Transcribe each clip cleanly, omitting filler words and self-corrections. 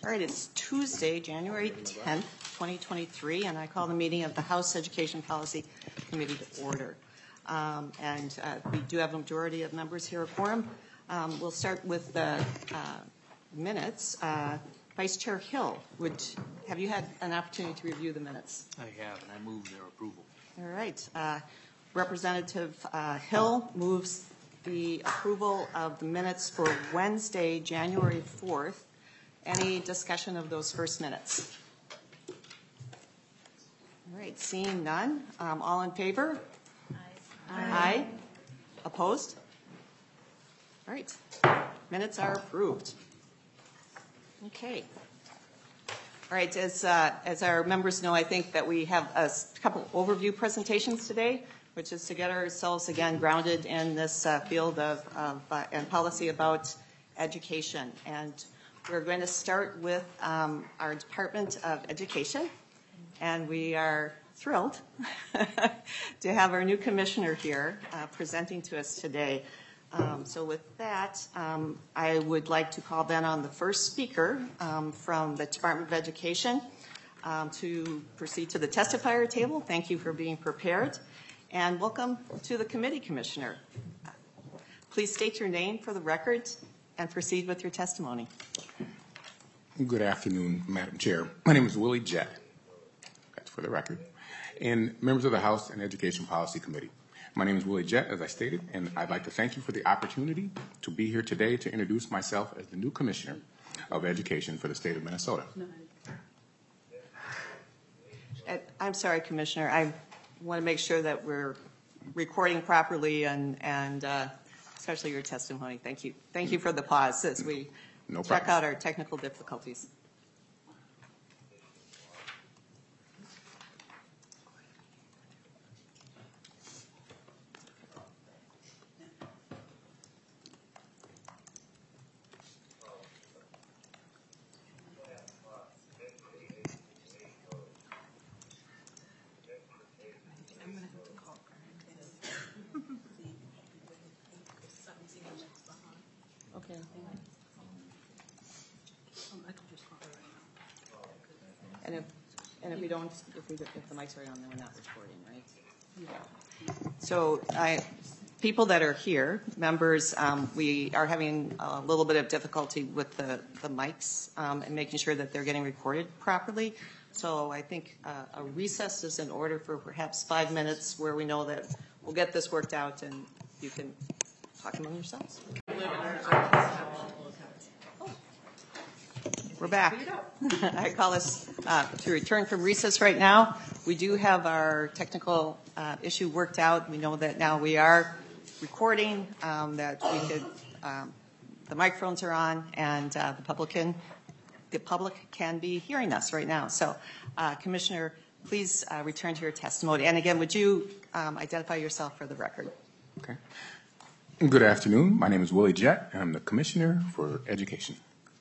All right, it's Tuesday, January 10th, 2023, and I call the meeting of the House Education Policy Committee to order. We do have a majority of members here at quorum. We'll start with the minutes. Vice Chair Hill, have you had an opportunity to review the minutes? I have, and I move their approval. All right. Representative Hill moves the approval of the minutes for Wednesday, January 4th. Any discussion of those first minutes? All right, seeing none. All in favor? Aye. Opposed? All right. Minutes are approved. Okay. All right, as our members know, I think that we have a couple overview presentations today, which is to get ourselves again grounded in this field of and policy about education. And we're going to start with our Department of Education, and we are thrilled to have our new commissioner here presenting to us today. So with that, I would like to call then on the first speaker from the Department of Education to proceed to the testifier table. Thank you for being prepared, and welcome to the committee, Commissioner. Please state your name for the record and proceed with your testimony. Good afternoon, Madam Chair. My name is Willie Jett. That's for the record. And members of the House and Education Policy Committee. My name is Willie Jett, as I stated, and I'd like to thank you for the opportunity to be here today to introduce myself as the new Commissioner of Education for the state of Minnesota. I'm sorry, Commissioner. I want to make sure that we're recording properly and especially your testimony. Thank you. Thank you for the pause as we check out our technical difficulties. Okay. And if the mics are on, then we're not recording, right? Yeah. So people that are here, members, we are having a little bit of difficulty with the mics and making sure that they're getting recorded properly. So I think a recess is in order for perhaps 5 minutes where we know that we'll get this worked out and you can talk among yourselves. We're back. I call us to return from recess right now. We do have our technical issue worked out. We know that now we are recording, that we could, the microphones are on, and the public can be hearing us right now. So, Commissioner, please return to your testimony. And again, would you identify yourself for the record? Okay. Good afternoon. My name is Willie Jett, and I'm the Commissioner for Education.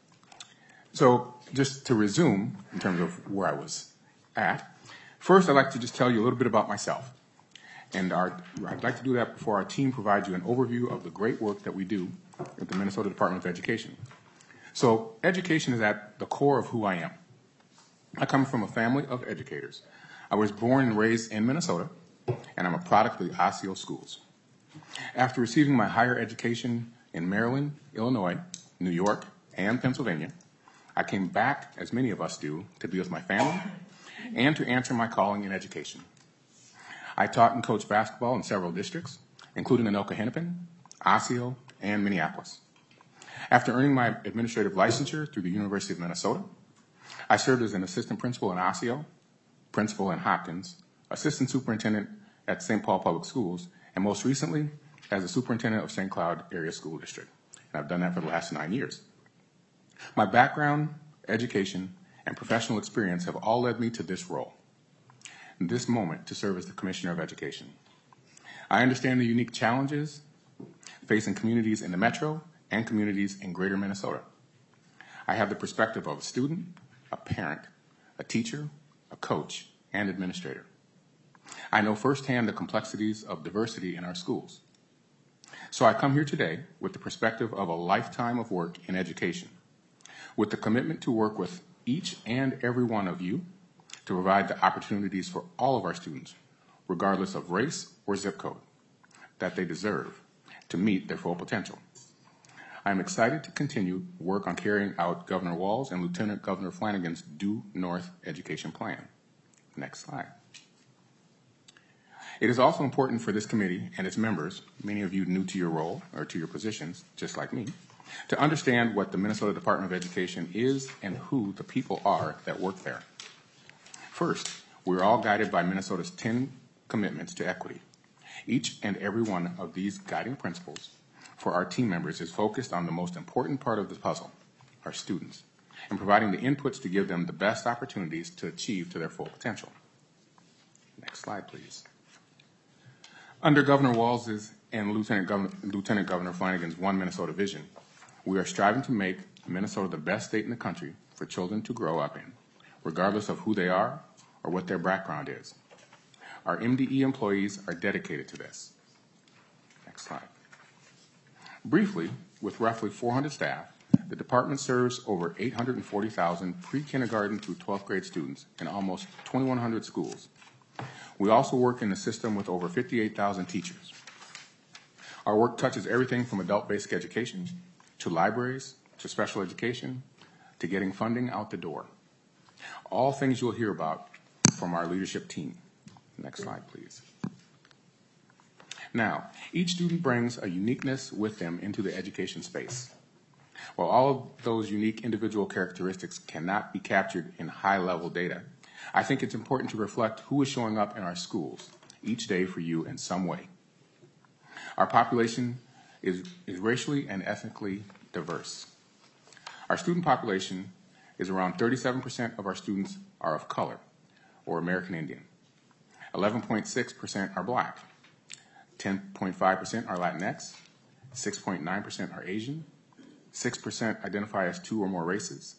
So just to resume in terms of where I was at, first I'd like to just tell you a little bit about myself. And I'd like to do that before our team provides you an overview of the great work that we do at the Minnesota Department of Education. So education is at the core of who I am. I come from a family of educators. I was born and raised in Minnesota, and I'm a product of the Osseo schools. After receiving my higher education in Maryland, Illinois, New York, and Pennsylvania, I came back, as many of us do, to be with my family and to answer my calling in education. I taught and coached basketball in several districts, including Anoka Hennepin, Osseo, and Minneapolis. After earning my administrative licensure through the University of Minnesota, I served as an assistant principal in Osseo, principal in Hopkins, assistant superintendent at St. Paul Public Schools, and most recently as the superintendent of St. Cloud Area School District. And I've done that for the last 9 years. My background, education, and professional experience have all led me to this role, this moment to serve as the Commissioner of Education. I understand the unique challenges facing communities in the metro and communities in greater Minnesota. I have the perspective of a student, a parent, a teacher, a coach, and administrator. I know firsthand the complexities of diversity in our schools. So I come here today with the perspective of a lifetime of work in education, with the commitment to work with each and every one of you to provide the opportunities for all of our students, regardless of race or zip code, that they deserve to meet their full potential. I am excited to continue work on carrying out Governor Walz and Lieutenant Governor Flanagan's Due North Education Plan. Next slide. It is also important for this committee and its members, many of you new to your role or to your positions, just like me, to understand what the Minnesota Department of Education is and who the people are that work there. First, we're all guided by Minnesota's 10 commitments to equity. Each and every one of these guiding principles for our team members is focused on the most important part of the puzzle, our students, and providing the inputs to give them the best opportunities to achieve to their full potential. Next slide, please. Under Governor Walz's and Lieutenant Governor Flanagan's One Minnesota vision, we are striving to make Minnesota the best state in the country for children to grow up in, regardless of who they are or what their background is. Our MDE employees are dedicated to this. Next slide. Briefly, with roughly 400 staff, the department serves over 840,000 pre-kindergarten through 12th grade students in almost 2,100 schools. We also work in the system with over 58,000 teachers. Our work touches everything from adult basic education to libraries to special education to getting funding out the door. All things you'll hear about from our leadership team. Next slide, please. Now, each student brings a uniqueness with them into the education space. While all of those unique individual characteristics cannot be captured in high-level data, I think it's important to reflect who is showing up in our schools each day for you in some way. Our population is racially and ethnically diverse. Our student population is around 37% of our students are of color or American Indian. 11.6% are Black. 10.5% are Latinx. 6.9% are Asian. 6% identify as two or more races.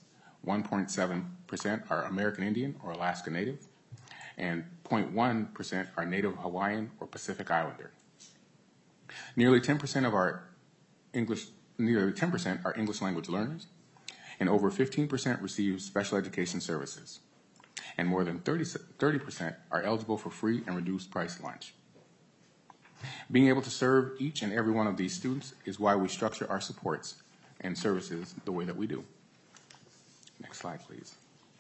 1.7% are American Indian or Alaska Native. And 0.1% are Native Hawaiian or Pacific Islander. Nearly 10% are English language learners, and over 15% receive special education services. And more than 30% are eligible for free and reduced price lunch. Being able to serve each and every one of these students is why we structure our supports and services the way that we do. Next slide, please.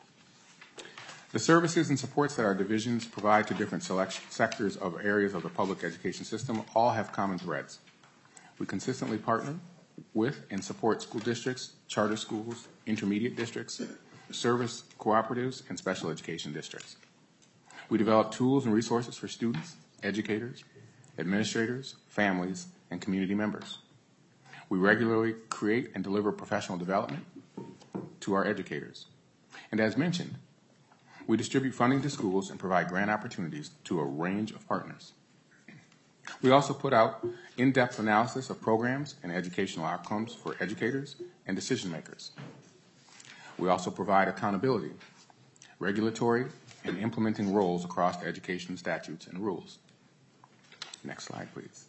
The services and supports that our divisions provide to different sectors of areas of the public education system all have common threads. We consistently partner with and support school districts, charter schools, intermediate districts, service cooperatives, and special education districts. We develop tools and resources for students, educators, administrators, families, and community members. We regularly create and deliver professional development to our educators. And as mentioned, we distribute funding to schools and provide grant opportunities to a range of partners. We also put out in-depth analysis of programs and educational outcomes for educators and decision makers. We also provide accountability, regulatory, and implementing roles across the education statutes and rules. Next slide, please.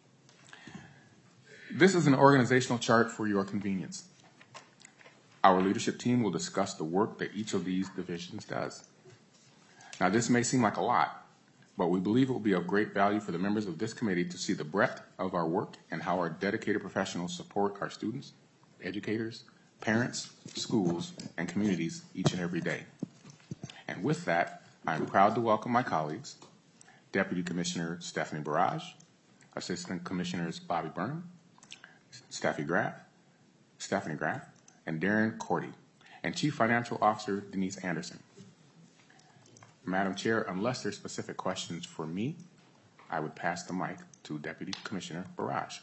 This is an organizational chart for your convenience. Our leadership team will discuss the work that each of these divisions does. Now, this may seem like a lot, but we believe it will be of great value for the members of this committee to see the breadth of our work and how our dedicated professionals support our students, educators, parents, schools, and communities each and every day. And with that, I'm proud to welcome my colleagues, Deputy Commissioner Stephanie Barrage, Assistant Commissioners Bobby Burnham, Stephanie Graff, and Darren Cordy, and Chief Financial Officer Denise Anderson. Madam Chair, unless there's specific questions for me, I would pass the mic to Deputy Commissioner Barrage.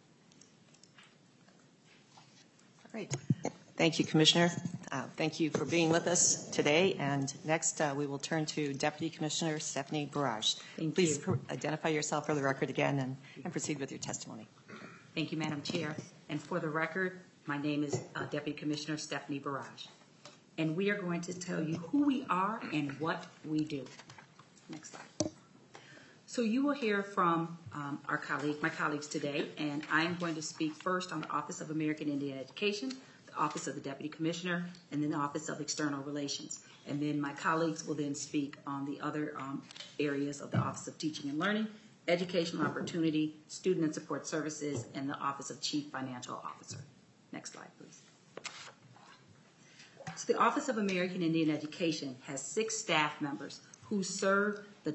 All right. Thank you, Commissioner. Thank you for being with us today. And next, we will turn to Deputy Commissioner Stephanie Barrage. Please identify yourself for the record again and proceed with your testimony. Thank you, Madam Chair. And for the record, my name is Deputy Commissioner Stephanie Barrage. And we are going to tell you who we are and what we do. Next slide. So you will hear from my colleagues today, and I'm going to speak first on the Office of American Indian Education, the Office of the Deputy Commissioner, and then the Office of External Relations. And then my colleagues will then speak on the other areas of the Office of Teaching and Learning, Educational Opportunity, Student and Support Services, and the Office of Chief Financial Officer. Next slide, please. So the Office of American Indian Education has 6 staff members who serve the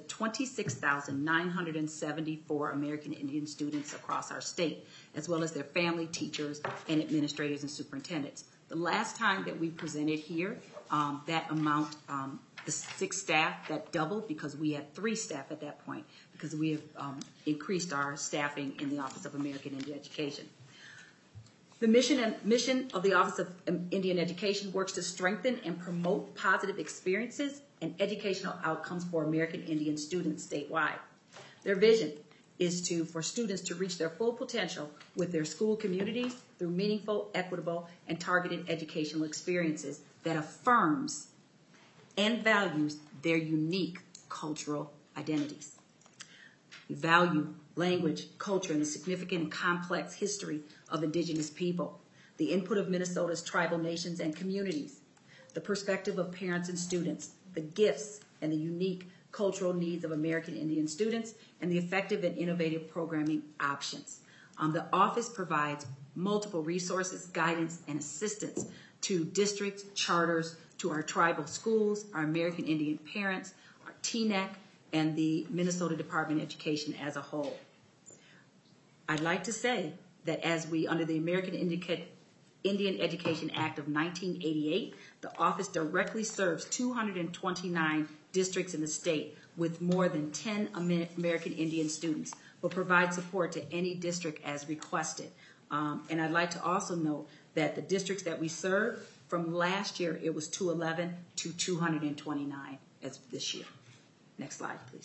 26,974 American Indian students across our state, as well as their family, teachers, and administrators and superintendents. The last time that we presented here, that amount, the 6 staff, that doubled because we had 3 staff at that point, because we have increased our staffing in the Office of American Indian Education. The mission of the Office of Indian Education works to strengthen and promote positive experiences and educational outcomes for American Indian students statewide. Their vision is for students to reach their full potential with their school communities through meaningful, equitable, and targeted educational experiences that affirms and values their unique cultural identities. We value language, culture, and the significant and complex history of Indigenous people, the input of Minnesota's tribal nations and communities, the perspective of parents and students, the gifts and the unique cultural needs of American Indian students, and the effective and innovative programming options. The office provides multiple resources, guidance, and assistance to districts, charters, to our tribal schools, our American Indian parents, our TNEC, and the Minnesota Department of Education as a whole. I'd like to say that as we, under the American Indian Education Act of 1988, the office directly serves 229 districts in the state with more than 10 American Indian students, but provides support to any district as requested. And I'd like to also note that the districts that we serve, from last year it was 211 to 229 as this year. Next slide, please.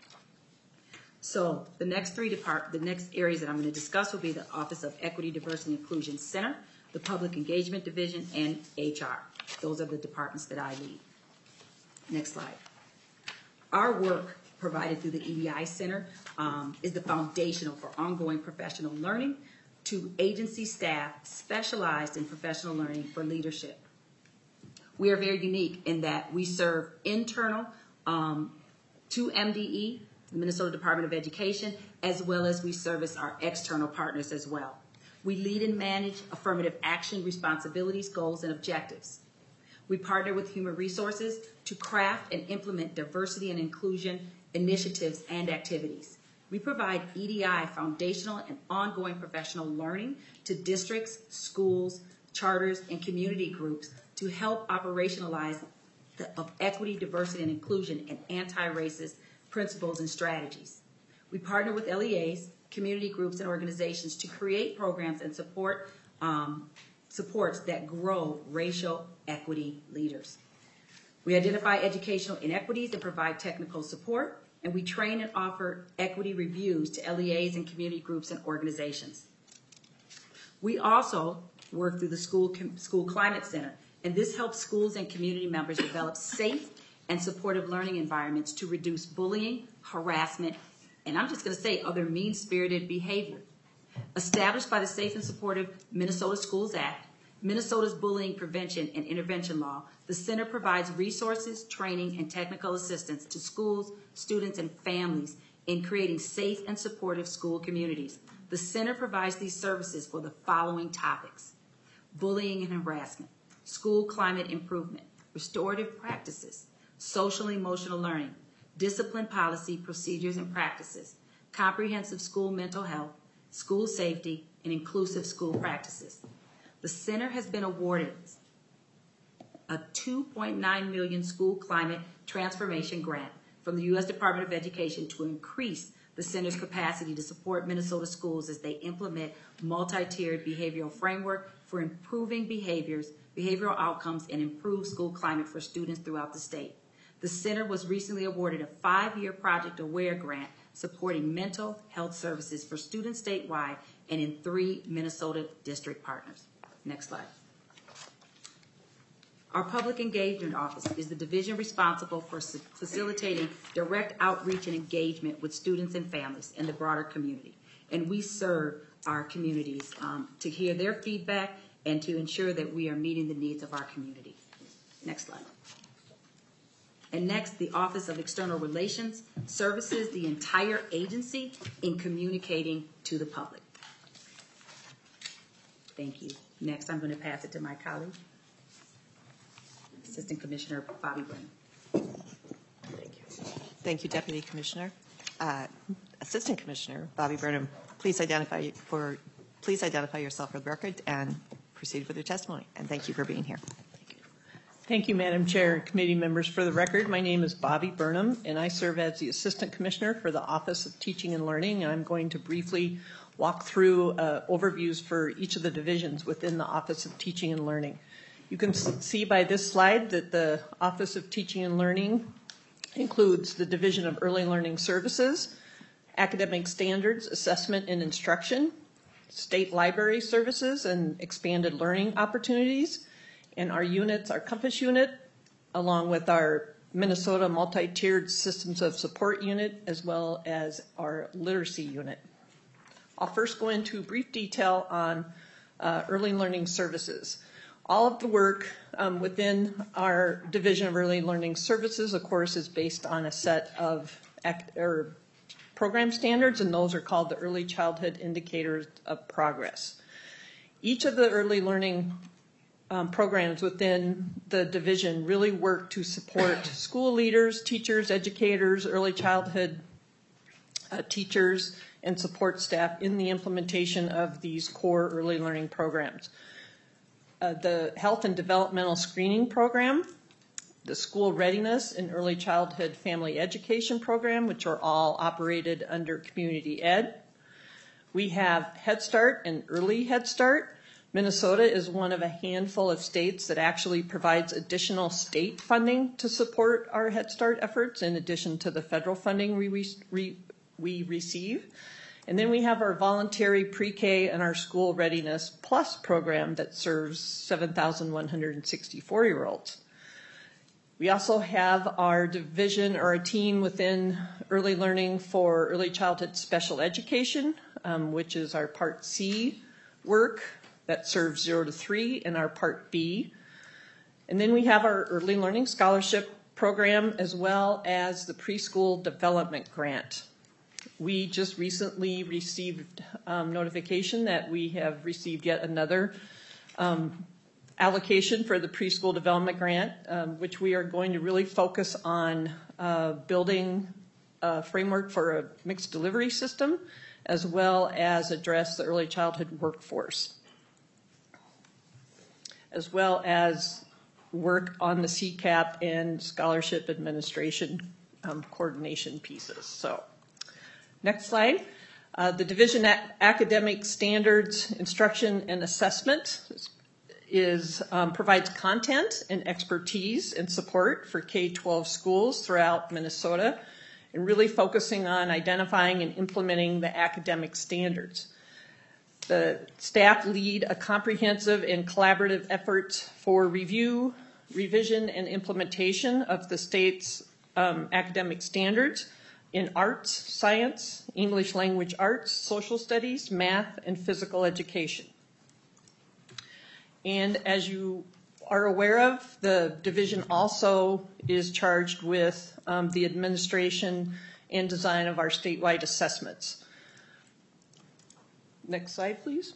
So the next areas that I'm going to discuss will be the Office of Equity, Diversity, and Inclusion Center, the Public Engagement Division, and HR. Those are the departments that I lead. Next slide. Our work provided through the EDI Center is the foundational for ongoing professional learning to agency staff specialized in professional learning for leadership. We are very unique in that we serve internal to MDE, the Minnesota Department of Education, as well as we service our external partners as well. We lead and manage affirmative action responsibilities, goals, and objectives. We partner with human resources to craft and implement diversity and inclusion initiatives and activities. We provide EDI foundational and ongoing professional learning to districts, schools, charters, and community groups to help operationalize of equity, diversity, and inclusion and anti-racist principles and strategies. We partner with LEAs, community groups, and organizations to create programs and supports that grow racial equity leaders. We identify educational inequities and provide technical support, and we train and offer equity reviews to LEAs and community groups and organizations. We also work through the School Climate Center, and this helps schools and community members develop safe and supportive learning environments to reduce bullying, harassment, and I'm just going to say other mean-spirited behavior. Established by the Safe and Supportive Minnesota Schools Act, Minnesota's Bullying Prevention and Intervention Law, the center provides resources, training, and technical assistance to schools, students, and families in creating safe and supportive school communities. The center provides these services for the following topics: bullying and harassment, school climate improvement, restorative practices, social and emotional learning, discipline policy, procedures and practices, comprehensive school mental health, school safety, and inclusive school practices. The center has been awarded a $2.9 million school climate transformation grant from the U.S. Department of Education to increase the center's capacity to support Minnesota schools as they implement multi-tiered behavioral framework for improving behavioral outcomes, and improve school climate for students throughout the state. The center was recently awarded a 5-year Project Aware grant supporting mental health services for students statewide and in 3 Minnesota district partners. Next slide. Our Public Engagement Office is the division responsible for facilitating direct outreach and engagement with students and families in the broader community. And we serve our communities to hear their feedback and to ensure that we are meeting the needs of our community. Next slide. And next, the Office of External Relations services the entire agency in communicating to the public. Thank you. Next, I'm going to pass it to my colleague, Assistant Commissioner Bobby Brennan. Thank you, Deputy Commissioner. Assistant Commissioner Bobby Burnham, please identify yourself for the record and proceed with your testimony. And thank you for being here. Thank you, Madam Chair and committee members. For the record, my name is Bobby Burnham, and I serve as the Assistant Commissioner for the Office of Teaching and Learning. And I'm going to briefly walk through overviews for each of the divisions within the Office of Teaching and Learning. You can see by this slide that the Office of Teaching and Learning includes the Division of Early Learning Services, Academic Standards, Assessment and Instruction, State Library Services, and Expanded Learning Opportunities. And our units, our Compass unit, along with our Minnesota Multi-Tiered Systems of Support unit, as well as our Literacy unit. I'll first go into brief detail on Early Learning Services. All of the work within our Division of Early Learning Services, of course, is based on a set of program standards, and those are called the Early Childhood Indicators of Progress. Each of the early learning programs within the division really work to support school leaders, teachers, educators, early childhood teachers, and support staff in the implementation of these core early learning programs. The Health and Developmental Screening Program, the School Readiness and Early Childhood Family Education Program, which are all operated under Community Ed. We have Head Start and Early Head Start. Minnesota is one of a handful of states that actually provides additional state funding to support our Head Start efforts, in addition to the federal funding we receive. And then we have our voluntary pre-K and our School Readiness Plus program that serves 7,164-year-olds. We also have our division or a team within early learning for early childhood special education, which is our Part C work that serves 0 to 3, and our Part B. And then we have our Early Learning Scholarship Program, as well as the Preschool Development Grant. We just recently received notification that we have received yet another allocation for the Preschool Development Grant, which we are going to really focus on building a framework for a mixed delivery system, as well as address the early childhood workforce, as well as work on the CCAP and scholarship administration coordination pieces. So, next slide. The Division Academic Standards, Instruction and Assessment provides content and expertise and support for K-12 schools throughout Minnesota, and really focusing on identifying and implementing the academic standards. The staff lead a comprehensive and collaborative effort for review, revision, and implementation of the state's academic standards in arts, science, English language arts, social studies, math, and physical education. And as you are aware of, the division also is charged with the administration and design of our statewide assessments. Next slide, please.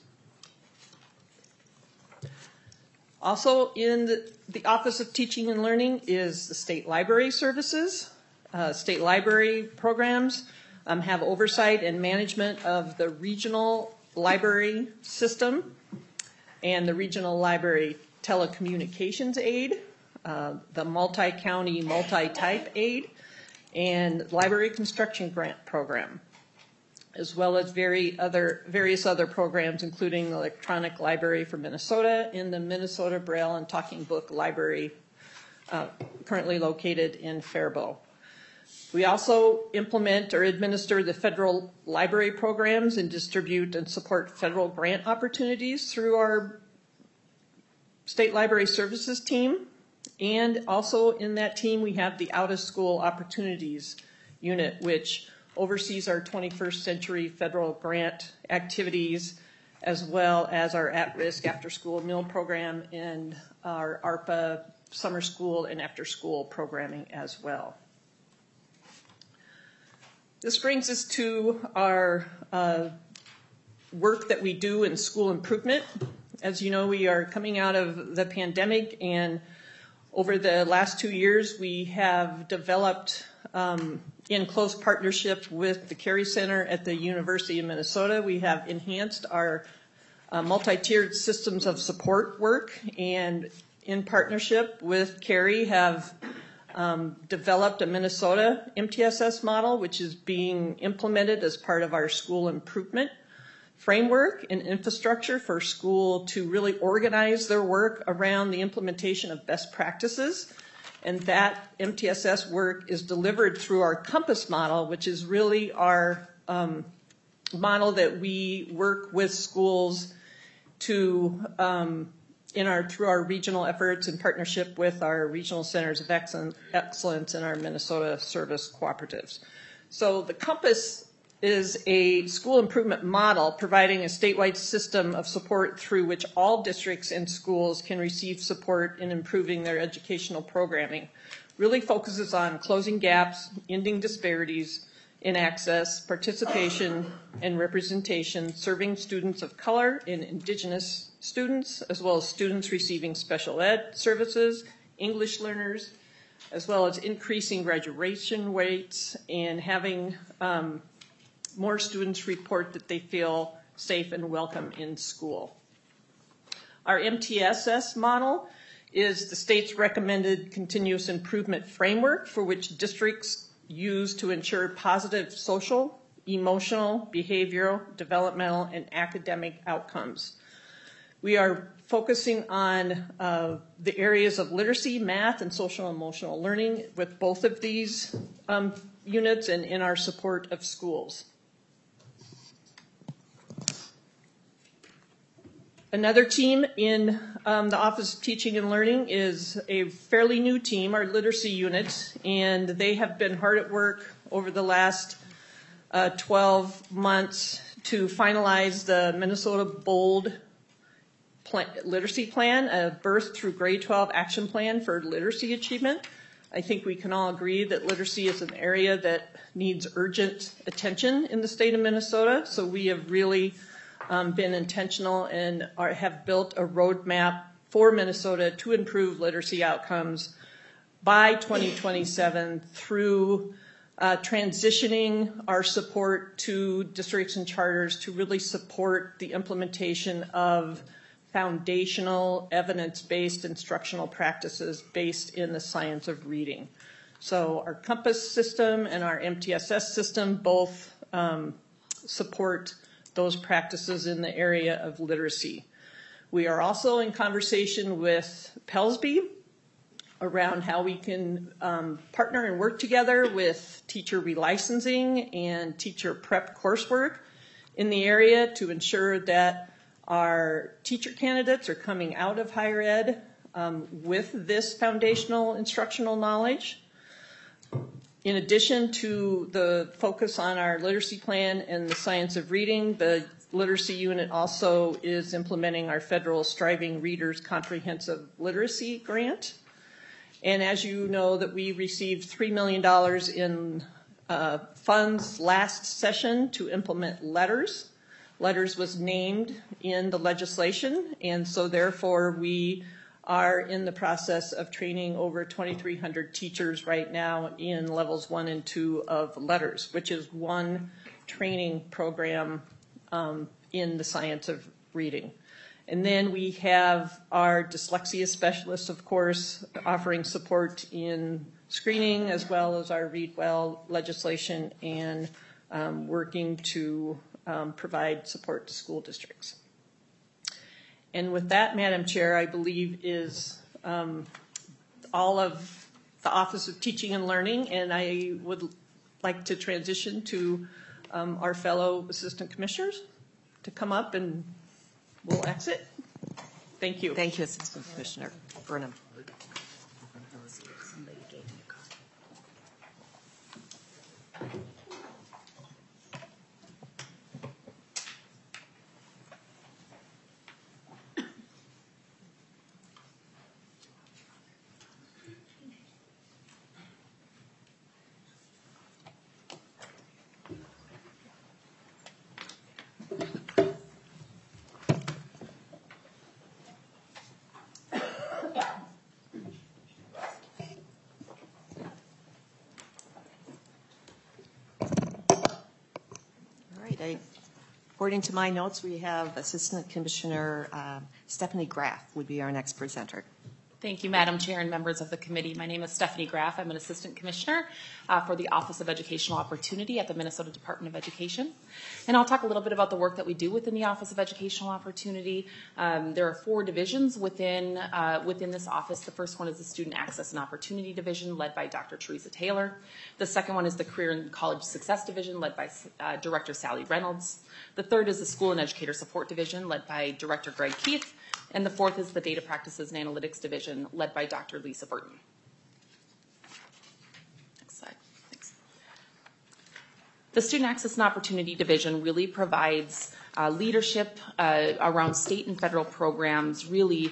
Also in the Office of Teaching and Learning is the State Library Services. State library programs have oversight and management of the regional library system and the regional library telecommunications aid, the multi-county, multi-type aid, and library construction grant program, as well as various other programs, including the Electronic Library for Minnesota and the Minnesota Braille and Talking Book Library, currently located in Faribault. We also implement or administer the federal library programs and distribute and support federal grant opportunities through our State Library Services team. And also in that team, we have the Out of School Opportunities Unit, which oversees our 21st Century Federal Grant activities, as well as our at-risk after-school meal program and our ARPA summer school and after-school programming as well. This brings us to our work that we do in school improvement. As you know, we are coming out of the pandemic, and over the last 2 years, we have developed, in close partnership with the Carey Center at the University of Minnesota, we have enhanced our multi-tiered systems of support work, and in partnership with Carey have developed a Minnesota MTSS model, which is being implemented as part of our school improvement framework and infrastructure for school to really organize their work around the implementation of best practices. And that MTSS work is delivered through our Compass model, which is really our model that we work with schools to through our regional efforts in partnership with our regional centers of excellence and our Minnesota service cooperatives. So the Compass is a school improvement model providing a statewide system of support through which all districts and schools can receive support in improving their educational programming. Really focuses on closing gaps, ending disparities in access, participation, and representation, serving students of color and Indigenous students, as well as students receiving special ed services, English learners, as well as increasing graduation rates and having more students report that they feel safe and welcome in school. Our MTSS model is the state's recommended continuous improvement framework for which districts use to ensure positive social, emotional, behavioral, developmental, and academic outcomes. We are focusing on the areas of literacy, math, and social and emotional learning with both of these units and in our support of schools. Another team in the Office of Teaching and Learning is a fairly new team, our literacy unit, and they have been hard at work over the last 12 months to finalize the Minnesota BOLD literacy plan, a birth through grade 12 action plan for literacy achievement. I think we can all agree that literacy is an area that needs urgent attention in the state of Minnesota, so we have really been intentional and have built a roadmap for Minnesota to improve literacy outcomes by 2027 through transitioning our support to districts and charters to really support the implementation of foundational evidence-based instructional practices based in the science of reading. So our Compass system and our MTSS system both support those practices in the area of literacy. We are also in conversation with PELSB around how we can partner and work together with teacher relicensing and teacher prep coursework in the area to ensure that our teacher candidates are coming out of higher ed with this foundational instructional knowledge. In addition to the focus on our literacy plan and the science of reading, the literacy unit also is implementing our federal Striving Readers Comprehensive Literacy Grant. And as you know, that we received $3 million in funds last session to implement LETRS. LETRS was named in the legislation, and so therefore we are in the process of training over 2,300 teachers right now in levels 1 and 2 of LETRS, which is one training program in the science of reading. And then we have our dyslexia specialists, of course, offering support in screening as well as our Read Well legislation and working to provide support to school districts. And with that, Madam Chair, I believe is all of the Office of Teaching and Learning, and I would like to transition to our fellow assistant commissioners to come up and we'll exit. Thank you. Thank you, Assistant Commissioner Burnham. Somebody gave me a card. right. According to my notes, we have Assistant Commissioner Stephanie Graff would be our next presenter. Thank you, Madam Chair and members of the committee. My name is Stephanie Graff. I'm an Assistant Commissioner for the Office of Educational Opportunity at the Minnesota Department of Education. And I'll talk a little bit about the work that we do within the Office of Educational Opportunity. There are 4 divisions within this office. The first one is the Student Access and Opportunity Division, led by Dr. Teresa Taylor. The second one is the Career and College Success Division, led by Director Sally Reynolds. The third is the School and Educator Support Division, led by Director Greg Keith. And the fourth is the Data Practices and Analytics Division, led by Dr. Lisa Burton. Next slide. Thanks. The Student Access and Opportunity Division really provides leadership around state and federal programs, really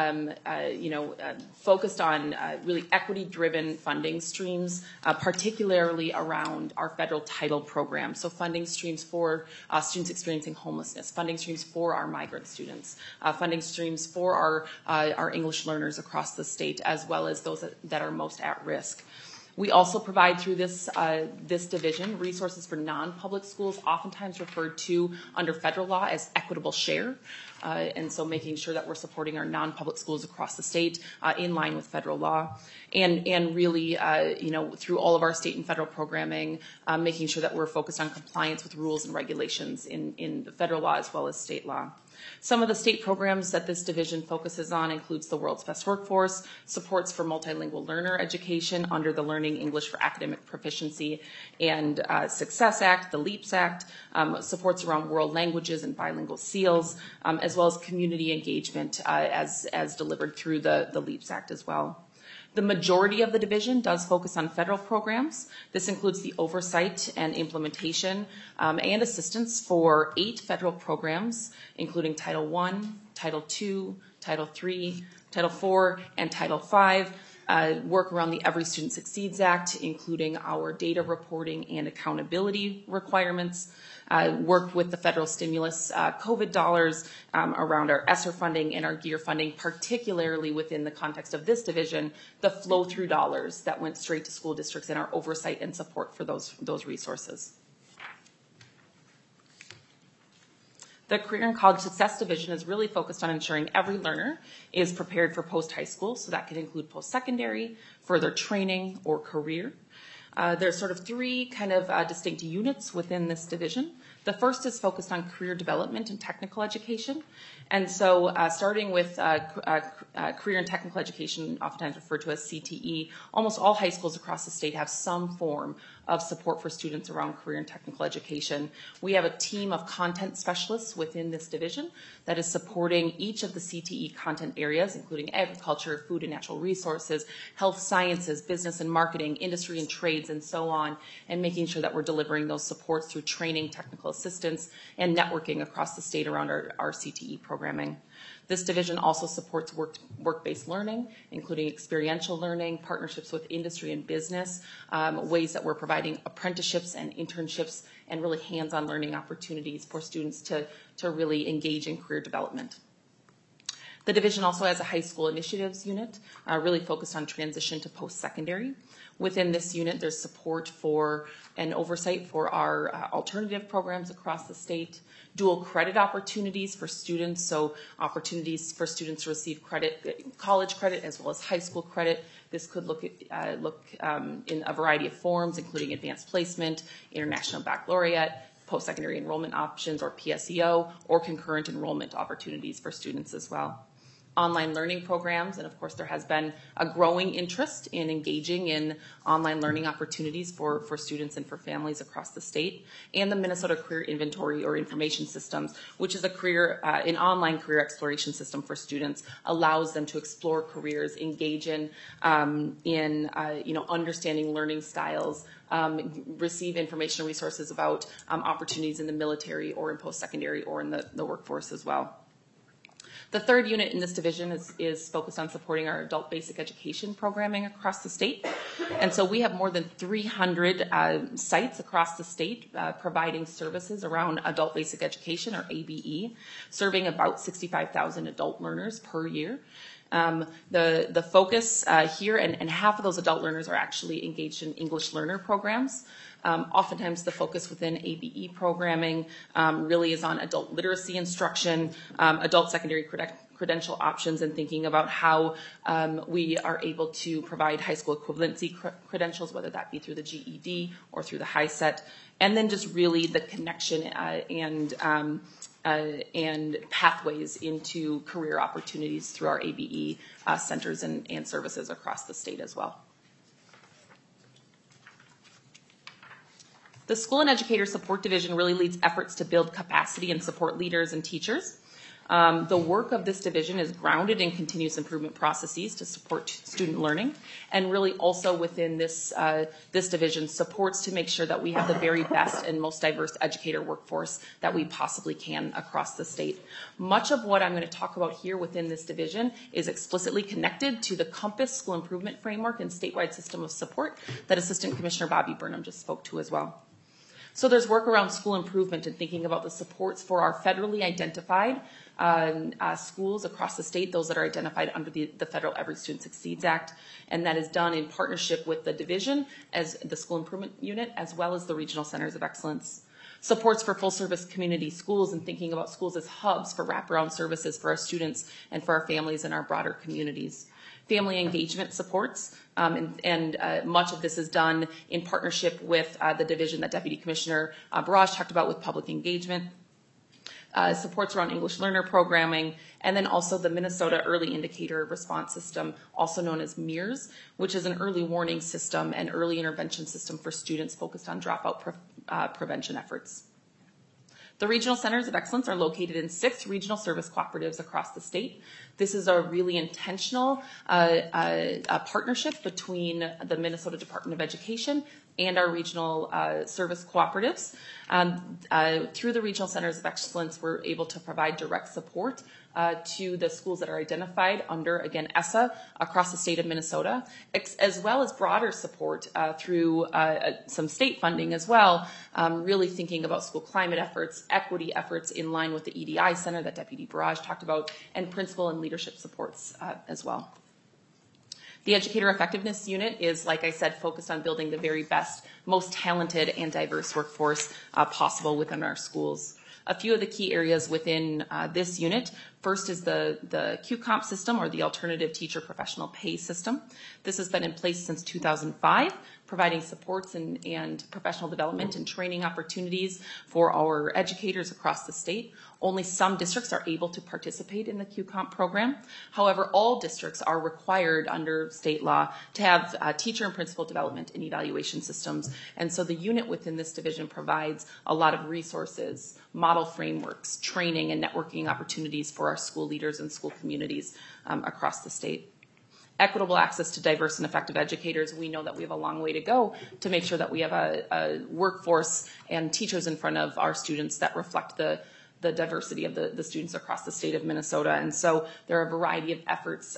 focused on really equity-driven funding streams, particularly around our federal title program. So funding streams for students experiencing homelessness, funding streams for our migrant students, funding streams for our English learners across the state, as well as those that are most at risk. We also provide through this division resources for non-public schools, oftentimes referred to under federal law as equitable share. And so making sure that we're supporting our non-public schools across the state in line with federal law. And really, through all of our state and federal programming, making sure that we're focused on compliance with rules and regulations in the federal law as well as state law. Some of the state programs that this division focuses on includes the World's Best Workforce, supports for multilingual learner education under the Learning English for Academic Proficiency and Success Act, the LEAPS Act, supports around world languages and bilingual seals, as well as community engagement as delivered through the LEAPS Act as well. The majority of the division does focus on federal programs. This includes the oversight and implementation and assistance for 8 federal programs, including Title I, Title II, Title III, Title IV, and Title V. Work around the Every Student Succeeds Act, including our data reporting and accountability requirements. Worked with the federal stimulus COVID dollars around our ESSER funding and our GEAR funding, particularly within the context of this division, the flow-through dollars that went straight to school districts and our oversight and support for those resources. The Career and College Success Division is really focused on ensuring every learner is prepared for post-high school, so that can include post-secondary, further training, or career. There's sort of 3 kind of distinct units within this division. The first is focused on career development and technical education. And so starting with career and technical education, oftentimes referred to as CTE, almost all high schools across the state have some form of support for students around career and technical education. We have a team of content specialists within this division that is supporting each of the CTE content areas, including agriculture, food and natural resources, health sciences, business and marketing, industry and trades, and so on, and making sure that we're delivering those supports through training, technical assistance, and networking across the state around our CTE programming. This division also supports work-based learning, including experiential learning, partnerships with industry and business, ways that we're providing apprenticeships and internships, and really hands-on learning opportunities for students to really engage in career development. The division also has a high school initiatives unit, really focused on transition to post-secondary. Within this unit, there's support for and oversight for our alternative programs across the state, dual credit opportunities for students, so opportunities for students to receive credit, college credit as well as high school credit. This could look in a variety of forms, including advanced placement, international baccalaureate, post-secondary enrollment options or PSEO, or concurrent enrollment opportunities for students as well. Online learning programs, and of course there has been a growing interest in engaging in online learning opportunities for students and for families across the state, and the Minnesota Career Inventory or Information Systems, which is an online career exploration system for students, allows them to explore careers, engage in understanding learning styles, receive information and resources about opportunities in the military or in post-secondary or in the workforce as well. The third unit in this division is focused on supporting our adult basic education programming across the state. And so we have more than 300 sites across the state providing services around adult basic education, or ABE, serving about 65,000 adult learners per year. The focus here, and half of those adult learners are actually engaged in English learner programs. Oftentimes the focus within ABE programming really is on adult literacy instruction, adult secondary credential options, and thinking about how we are able to provide high school equivalency credentials, whether that be through the GED or through the HiSET, and then just really the connection and pathways into career opportunities through our ABE centers and services across the state as well. The School and Educator Support Division really leads efforts to build capacity and support leaders and teachers. The work of this division is grounded in continuous improvement processes to support student learning, and really also within this division supports to make sure that we have the very best and most diverse educator workforce that we possibly can across the state. Much of what I'm going to talk about here within this division is explicitly connected to the COMPASS School Improvement Framework and statewide system of support that Assistant Commissioner Bobby Burnham just spoke to as well. So there's work around school improvement and thinking about the supports for our federally identified schools across the state, those that are identified under the federal Every Student Succeeds Act, and that is done in partnership with the division as the school improvement unit, as well as the regional centers of excellence. Supports for full service community schools and thinking about schools as hubs for wraparound services for our students and for our families and our broader communities. Family engagement supports, and much of this is done in partnership with the division that Deputy Commissioner Barrage talked about with public engagement. Supports around English learner programming, and then also the Minnesota Early Indicator Response System, also known as MERS, which is an early warning system and early intervention system for students focused on dropout prevention efforts. The regional centers of excellence are located in 6 regional service cooperatives across the state. This is a really intentional partnership between the Minnesota Department of Education and our regional service cooperatives. Through the regional centers of excellence, we're able to provide direct support to the schools that are identified under, again, ESSA across the state of Minnesota, as well as broader support through some state funding as well, really thinking about school climate efforts, equity efforts in line with the EDI Center that Deputy Barrage talked about, and principal and leadership supports as well. The Educator Effectiveness Unit is, like I said, focused on building the very best, most talented and diverse workforce possible within our schools. A few of the key areas within this unit. First is the QComp system, or the Alternative Teacher Professional Pay System. This has been in place since 2005, providing supports and professional development and training opportunities for our educators across the state. Only some districts are able to participate in the QComp program. However, all districts are required under state law to have teacher and principal development and evaluation systems. And so the unit within this division provides a lot of resources, model frameworks, training, and networking opportunities for our school leaders and school communities across the state. Equitable access to diverse and effective educators. We know that we have a long way to go to make sure that we have a workforce and teachers in front of our students that reflect the diversity of the students across the state of Minnesota. And so there are a variety of efforts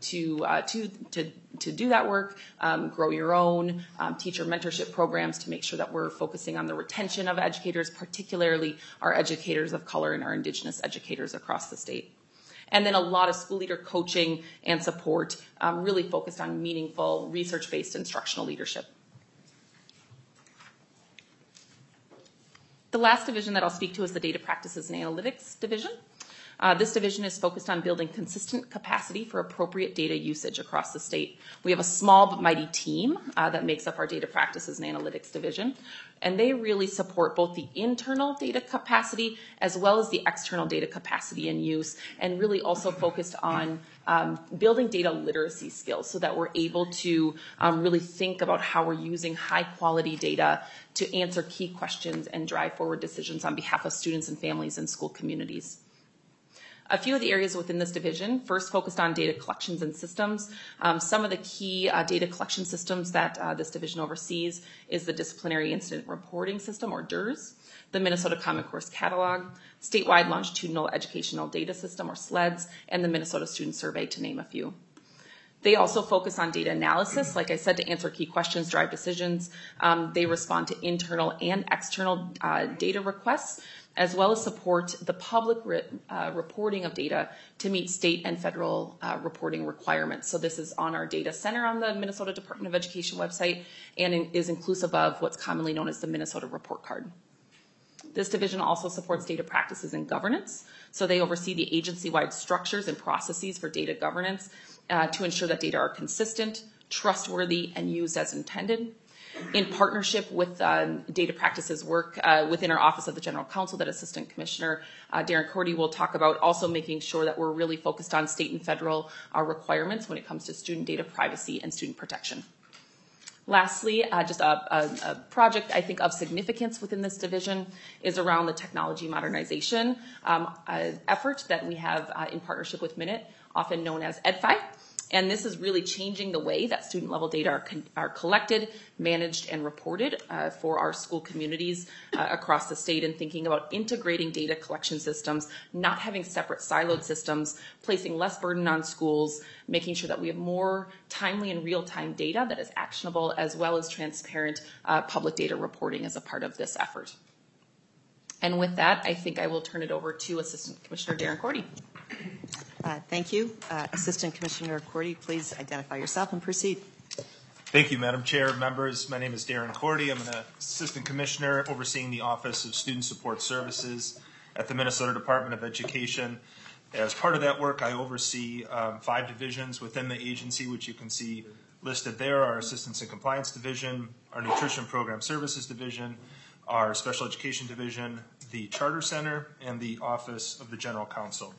to do that work, grow your own, teacher mentorship programs to make sure that we're focusing on the retention of educators, particularly our educators of color and our Indigenous educators across the state. And then a lot of school leader coaching and support, really focused on meaningful, research-based instructional leadership. The last division that I'll speak to is the Data Practices and Analytics Division. This division is focused on building consistent capacity for appropriate data usage across the state. We have a small but mighty team that makes up our Data Practices and Analytics Division, and they really support both the internal data capacity as well as the external data capacity and use, and really also focused on building data literacy skills so that we're able to really think about how we're using high quality data to answer key questions and drive forward decisions on behalf of students and families and school communities. A few of the areas within this division, first focused on data collections and systems. Some of the key data collection systems that this division oversees is the Disciplinary Incident Reporting System, or DIRS, the Minnesota Common Course Catalog, Statewide Longitudinal Educational Data System, or SLEDS, and the Minnesota Student Survey, to name a few. They also focus on data analysis, like I said, to answer key questions, drive decisions. They respond to internal and external data requests as well as support the public reporting of data to meet state and federal reporting requirements. So this is on our data center on the Minnesota Department of Education website and is inclusive of what's commonly known as the Minnesota Report Card. This division also supports data practices and governance. So they oversee the agency-wide structures and processes for data governance to ensure that data are consistent, trustworthy, and used as intended. In partnership with data practices work within our Office of the General Counsel that Assistant Commissioner Darren Cordy will talk about, also making sure that we're really focused on state and federal requirements when it comes to student data privacy and student protection. Lastly, just a project I think of significance within this division is around the technology modernization effort that we have in partnership with Minute, often known as EdFi. And this is really changing the way that student level data are collected, managed, and reported for our school communities across the state, and thinking about integrating data collection systems, not having separate siloed systems, placing less burden on schools, making sure that we have more timely and real-time data that is actionable, as well as transparent public data reporting as a part of this effort. And with that, I think I will turn it over to Assistant Commissioner Darren Cordy. Thank you. Assistant Commissioner Cordy, please identify yourself and proceed. Thank you, Madam Chair, members. My name is Darren Cordy. I'm an Assistant Commissioner overseeing the Office of Student Support Services at the Minnesota Department of Education. As part of that work, I oversee 5 divisions within the agency, which you can see listed there: our Assistance and Compliance Division, our Nutrition Program Services Division, our Special Education Division, the Charter Center, and the Office of the General Counsel.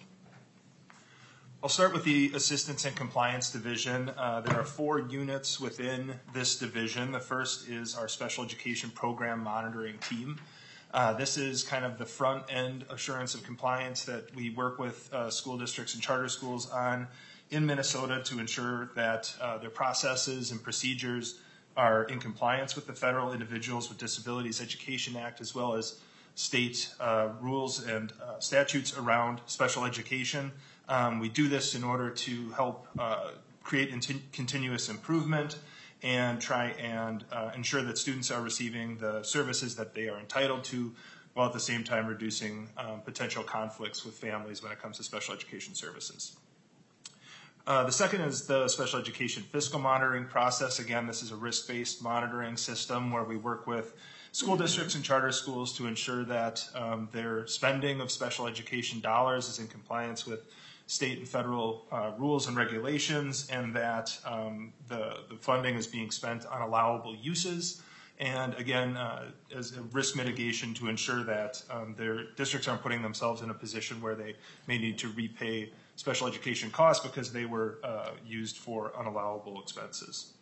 I'll start with the Assistance and Compliance Division. There are 4 units within this division. The first is our Special Education Program Monitoring Team. This is kind of the front-end assurance of compliance that we work with school districts and charter schools on in Minnesota to ensure that their processes and procedures are in compliance with the Federal Individuals with Disabilities Education Act, as well as state rules and statutes around special education. We do this in order to help create continuous improvement and try and ensure that students are receiving the services that they are entitled to, while at the same time reducing potential conflicts with families when it comes to special education services. The second is the Special Education Fiscal Monitoring Process. Again, this is a risk-based monitoring system where we work with school districts and charter schools to ensure that their spending of special education dollars is in compliance with state and federal rules and regulations, and that the funding is being spent on allowable uses. And again, as a risk mitigation to ensure that their districts aren't putting themselves in a position where they may need to repay special education costs because they were used for unallowable expenses.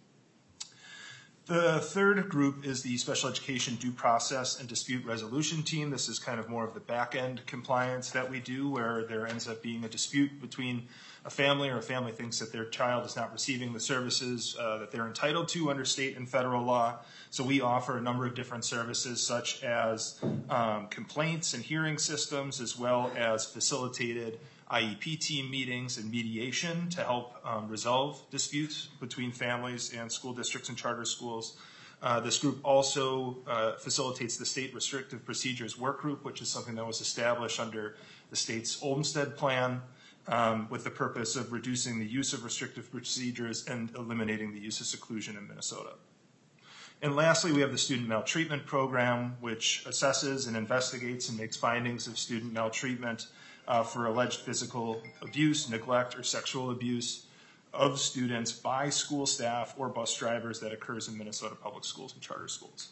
The third group is the Special Education Due Process and Dispute Resolution Team. This is kind of more of the back-end compliance that we do, where there ends up being a dispute between a family, or a family thinks that their child is not receiving the services that they're entitled to under state and federal law. So we offer a number of different services, such as complaints and hearing systems, as well as facilitated IEP team meetings and mediation to help resolve disputes between families and school districts and charter schools. This group also facilitates the State Restrictive Procedures Work Group, which is something that was established under the state's Olmstead Plan with the purpose of reducing the use of restrictive procedures and eliminating the use of seclusion in Minnesota. And lastly, we have the Student Maltreatment Program, which assesses and investigates and makes findings of student maltreatment for alleged physical abuse, neglect, or sexual abuse of students by school staff or bus drivers that occurs in Minnesota public schools and charter schools.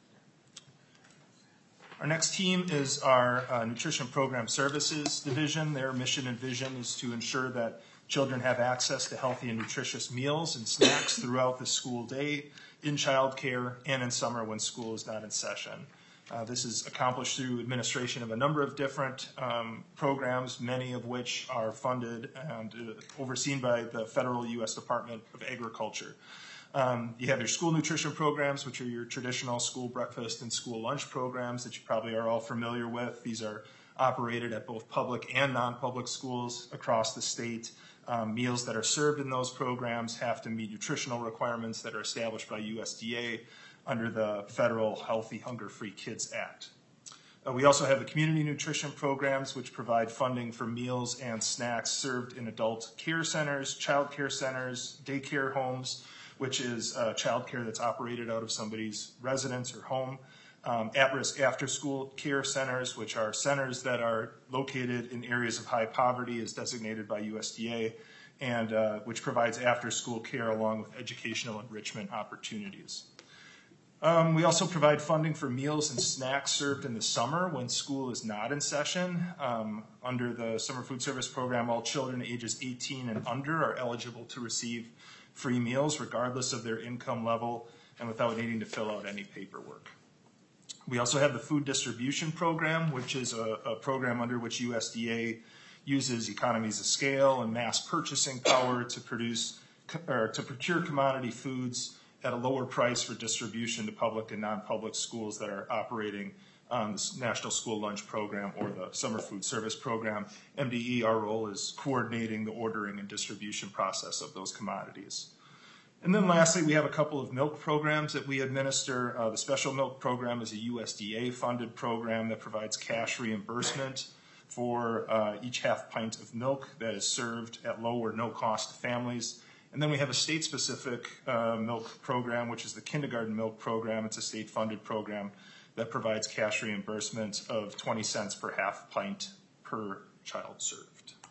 Our next team is our Nutrition Program Services Division. Their mission and vision is to ensure that children have access to healthy and nutritious meals and snacks throughout the school day, in childcare, and in summer when school is not in session. This is accomplished through administration of a number of different programs, many of which are funded and overseen by the federal U.S. Department of Agriculture. You have your school nutrition programs, which are your traditional school breakfast and school lunch programs that you probably are all familiar with. These are operated at both public and non-public schools across the state. Meals that are served in those programs have to meet nutritional requirements that are established by USDA under the Federal Healthy Hunger-Free Kids Act. We also have the community nutrition programs, which provide funding for meals and snacks served in adult care centers, child care centers, daycare homes, which is child care that's operated out of somebody's residence or home, at-risk after-school care centers, which are centers that are located in areas of high poverty as designated by USDA, and which provides after-school care along with educational enrichment opportunities. We also provide funding for meals and snacks served in the summer when school is not in session. Under the Summer Food Service Program, all children ages 18 and under are eligible to receive free meals regardless of their income level and without needing to fill out any paperwork. We also have the Food Distribution Program, which is a program under which USDA uses economies of scale and mass purchasing power to procure commodity foods at a lower price for distribution to public and non-public schools that are operating the National School Lunch Program or the Summer Food Service Program. MDE, our role is coordinating the ordering and distribution process of those commodities. And then lastly, we have a couple of milk programs that we administer. The Special Milk Program is a USDA-funded program that provides cash reimbursement for each half pint of milk that is served at low or no cost to families. And then we have a state-specific milk program, which is the Kindergarten Milk Program. It's a state-funded program that provides cash reimbursement of 20 cents per half pint per child served.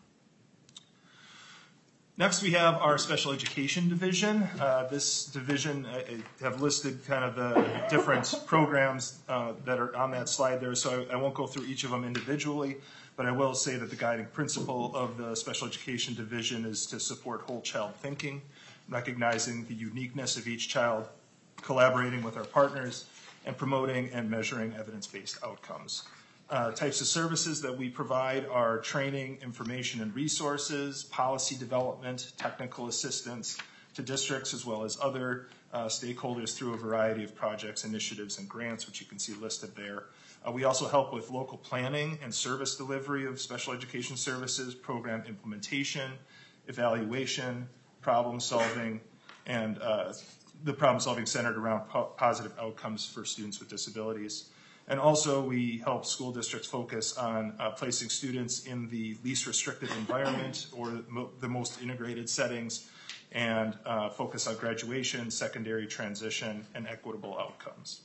Next, we have our Special Education Division. This division have listed kind of the different programs that are on that slide there, so I won't go through each of them individually, but I will say that the guiding principle of the Special Education Division is to support whole child thinking, recognizing the uniqueness of each child, collaborating with our partners, and promoting and measuring evidence-based outcomes. Types of services that we provide are training, information and resources, policy development, technical assistance to districts as well as other stakeholders through a variety of projects, initiatives, and grants, which you can see listed there. We also help with local planning and service delivery of special education services, program implementation, evaluation, problem solving, and the problem solving centered around positive outcomes for students with disabilities. And also we help school districts focus on placing students in the least restricted environment or the most integrated settings, and focus on graduation, secondary transition, and equitable outcomes.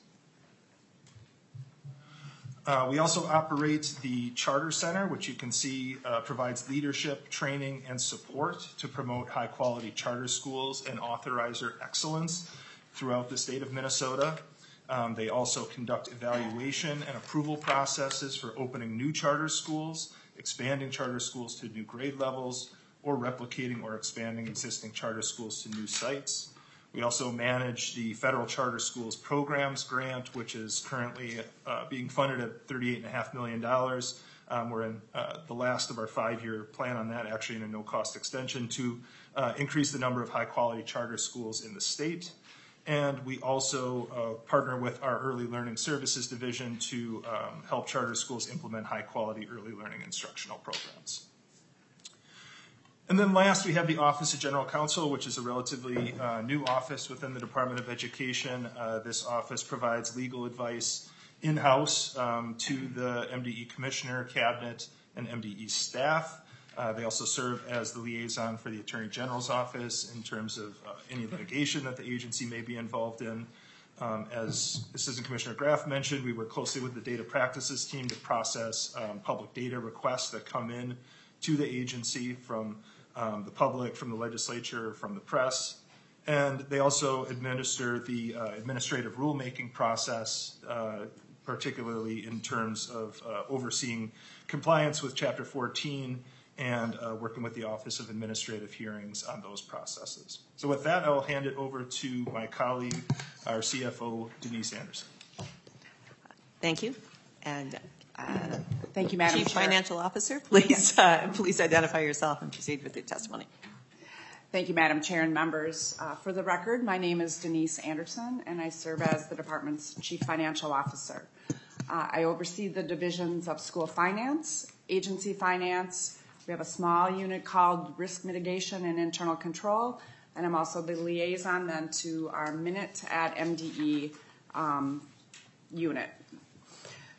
We also operate the Charter Center, which you can see provides leadership, training, and support to promote high-quality charter schools and authorizer excellence throughout the state of Minnesota. They also conduct evaluation and approval processes for opening new charter schools, expanding charter schools to new grade levels, or replicating or expanding existing charter schools to new sites. We also manage the Federal Charter Schools Programs Grant, which is currently being funded at $38.5 million. We're in the last of our 5-year plan on that, actually in a no-cost extension, to increase the number of high-quality charter schools in the state. And we also partner with our Early Learning Services Division to help charter schools implement high-quality early learning instructional programs. And then last, we have the Office of General Counsel, which is a relatively new office within the Department of Education. This office provides legal advice in-house to the MDE Commissioner, Cabinet, and MDE staff. They also serve as the liaison for the Attorney General's office in terms of any litigation that the agency may be involved in. As Assistant Commissioner Graff mentioned, we work closely with the data practices team to process public data requests that come in to the agency from the public, from the legislature, from the press. And they also administer the administrative rulemaking process, particularly in terms of overseeing compliance with Chapter 14 and working with the Office of Administrative Hearings on those processes. So with that, I'll hand it over to my colleague, our CFO, Denise Anderson. Thank you. And Thank you, Madam Chief Chair. Financial Officer, please identify yourself and proceed with your testimony. Thank you, Madam Chair and members. For the record, my name is Denise Anderson, and I serve as the department's Chief Financial Officer. I oversee the divisions of school finance, agency finance. We have a small unit called risk mitigation and internal control, and I'm also the liaison then to our Minute at MDE unit.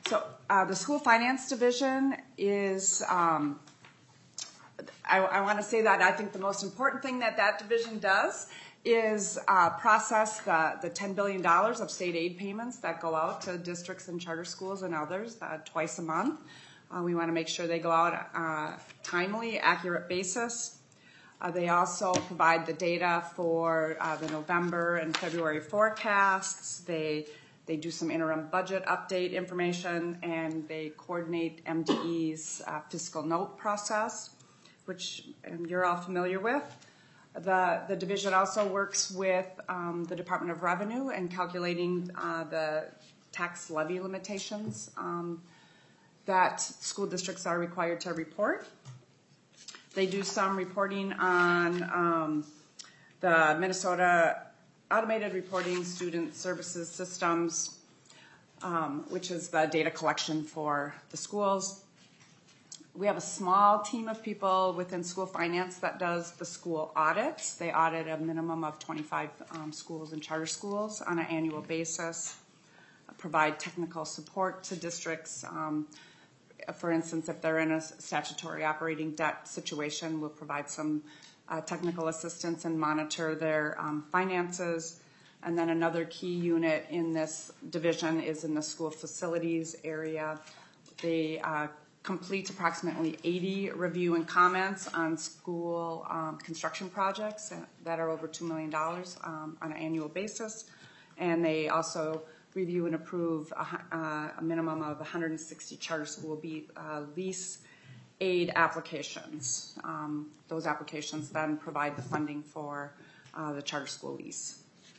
So the School Finance Division is, I want to say that I think the most important thing that division does is process the $10 billion of state aid payments that go out to districts and charter schools and others twice a month. We want to make sure they go out on a timely, accurate basis. They also provide the data for the November and February forecasts. They do some interim budget update information, and they coordinate MDE's fiscal note process, which you're all familiar with. The division also works with the Department of Revenue in calculating the tax levy limitations that school districts are required to report. They do some reporting on the Minnesota Automated Reporting Student Services Systems, which is the data collection for the schools. We have a small team of people within school finance that does the school audits. They audit a minimum of 25 schools and charter schools on an annual basis, provide technical support to districts. For instance, if they're in a statutory operating debt situation, we'll provide some technical assistance and monitor their finances. And then another key unit in this division is in the school facilities area. They complete approximately 80 review and comments on school construction projects that are over $2 million on an annual basis. And they also review and approve a minimum of 160 charter school lease aid applications. Those applications then provide the funding for the charter school lease.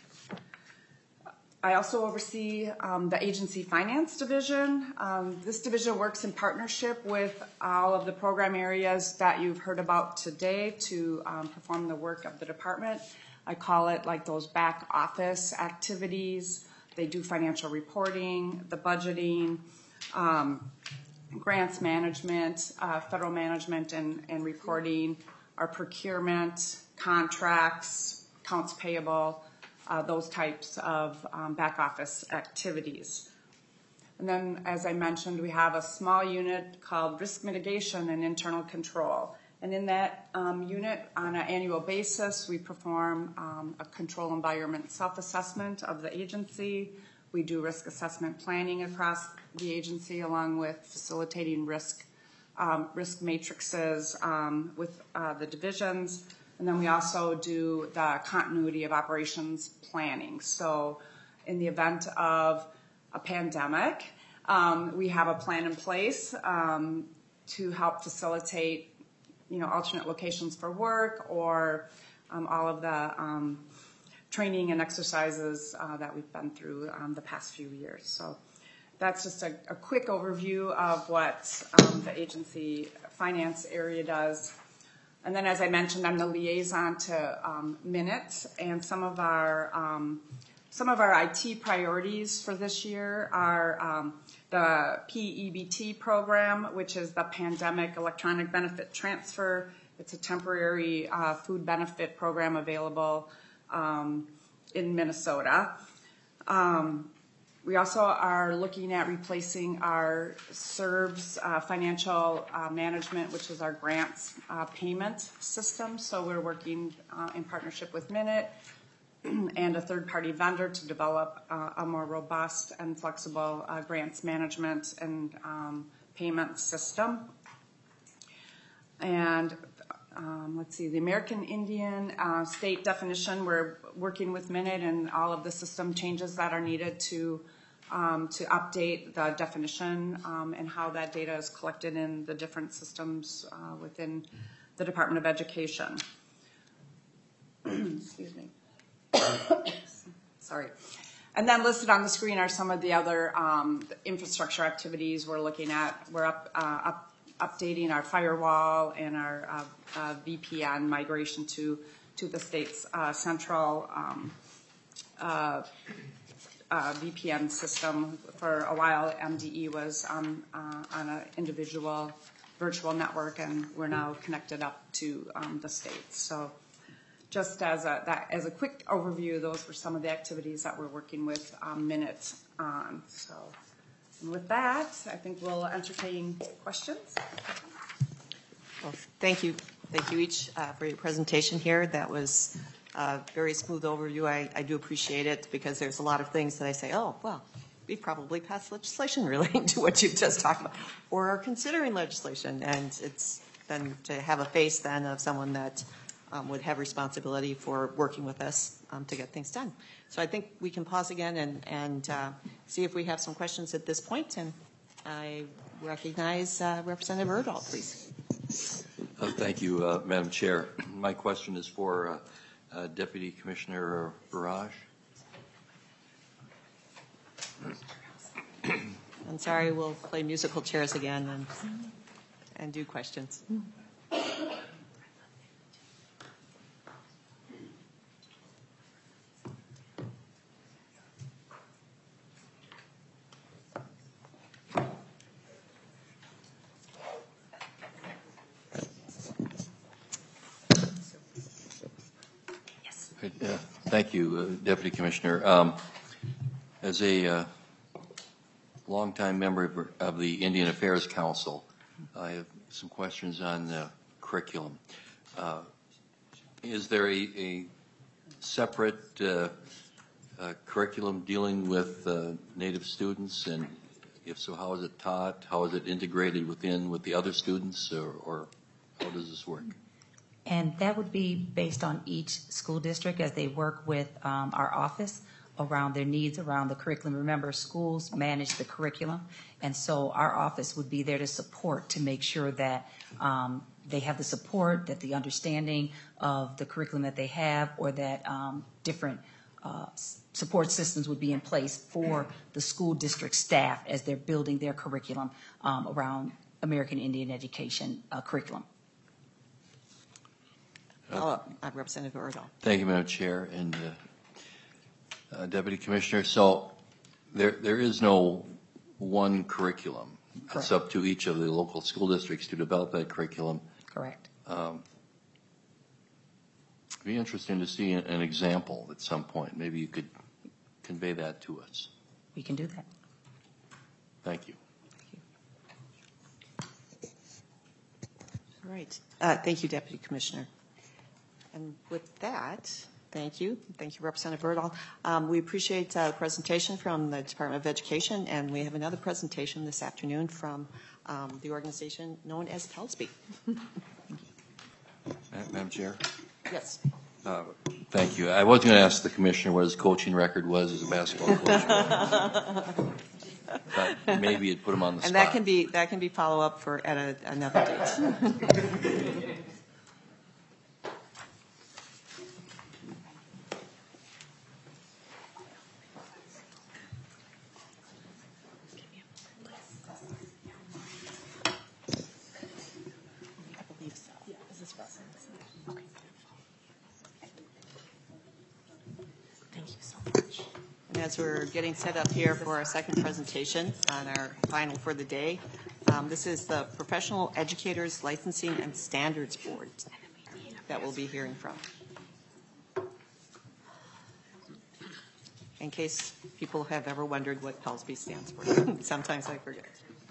I also oversee the agency finance division. This division works in partnership with all of the program areas that you've heard about today to perform the work of the department. I call it like those back office activities. They do financial reporting, the budgeting, grants management, federal management and reporting, our procurement, contracts, accounts payable, those types of back office activities. And then, as I mentioned, we have a small unit called risk mitigation and internal control. And in that unit, on an annual basis, we perform a control environment self-assessment of the agency. We do risk assessment planning across the agency, along with facilitating risk matrices with the divisions. And then we also do the continuity of operations planning. So in the event of a pandemic, we have a plan in place to help facilitate alternate locations for work or all of the training and exercises that we've been through the past few years. So that's just a quick overview of what the agency finance area does. And then, as I mentioned, I'm the liaison to Minute, and some of our IT priorities for this year are the PEBT program, which is the Pandemic Electronic Benefit Transfer. It's a temporary food benefit program available in Minnesota. We also are looking at replacing our SERVS financial management, which is our grants payment system. So we're working in partnership with Minute and a third-party vendor to develop a more robust and flexible grants management and payment system. And let's see, the American Indian state definition, we're working with Minute and all of the system changes that are needed to update the definition and how that data is collected in the different systems within the Department of Education. Excuse me. Sorry. And then listed on the screen are some of the other infrastructure activities we're looking at. We're updating our firewall and our VPN migration to the state's central VPN system. For a while, MDE was on an individual virtual network, and we're now connected up to the states. So just as a quick overview, those were some of the activities that we're working with Minute on. So And with that, I think we'll entertain questions. Well, thank you each for your presentation here. That was a very smooth overview. I do appreciate it because there's a lot of things that I say, oh, well, we probably passed legislation relating to what you've just talked about, or are considering legislation. And it's then to have a face then of someone that would have responsibility for working with us to get things done. So I think we can pause again and see if we have some questions at this point. And I recognize Representative Erdahl, please. Thank you, Madam Chair. My question is for Deputy Commissioner Barrage. I'm sorry, we'll play musical chairs again and do questions. Thank you, Deputy Commissioner. As a longtime member of the Indian Affairs Council, I have some questions on the curriculum. Is there a separate curriculum dealing with Native students, and if so, how is it taught? How is it integrated with the other students, or how does this work? And that would be based on each school district as they work with our office around their needs around the curriculum. Remember, schools manage the curriculum, and so our office would be there to support, to make sure that they have the support, that the understanding of the curriculum that they have, or that different support systems would be in place for the school district staff as they're building their curriculum around American Indian education curriculum. Representative Erdahl. Thank you, Madam Chair and Deputy Commissioner. So there is no one curriculum. Correct. It's up to each of the local school districts to develop that curriculum. Correct. It'd be interesting to see an example at some point. Maybe you could convey that to us. We can do that. Thank you. All right. Thank you, Deputy Commissioner. And with that, thank you. Thank you, Representative Erdahl. We appreciate the presentation from the Department of Education, and we have another presentation this afternoon from the organization known as PELSB. Madam Chair? Yes. Thank you. I was going to ask the Commissioner what his coaching record was as a basketball coach. But maybe it put him on the spot. And that can be follow up for at another date. As we're getting set up here for our second presentation on our final for the day, this is the Professional Educators Licensing and Standards Board that we'll be hearing from. In case people have ever wondered what PELSB stands for. Sometimes I forget.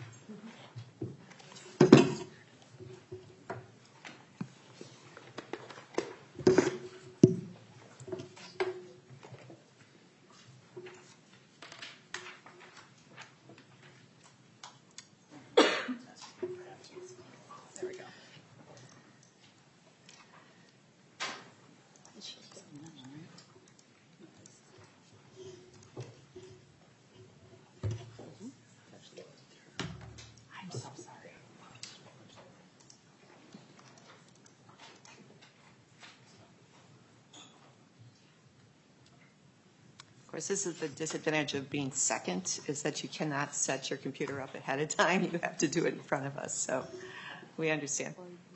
Of course, this is the disadvantage of being second, is that you cannot set your computer up ahead of time. You have to do it in front of us, so we understand.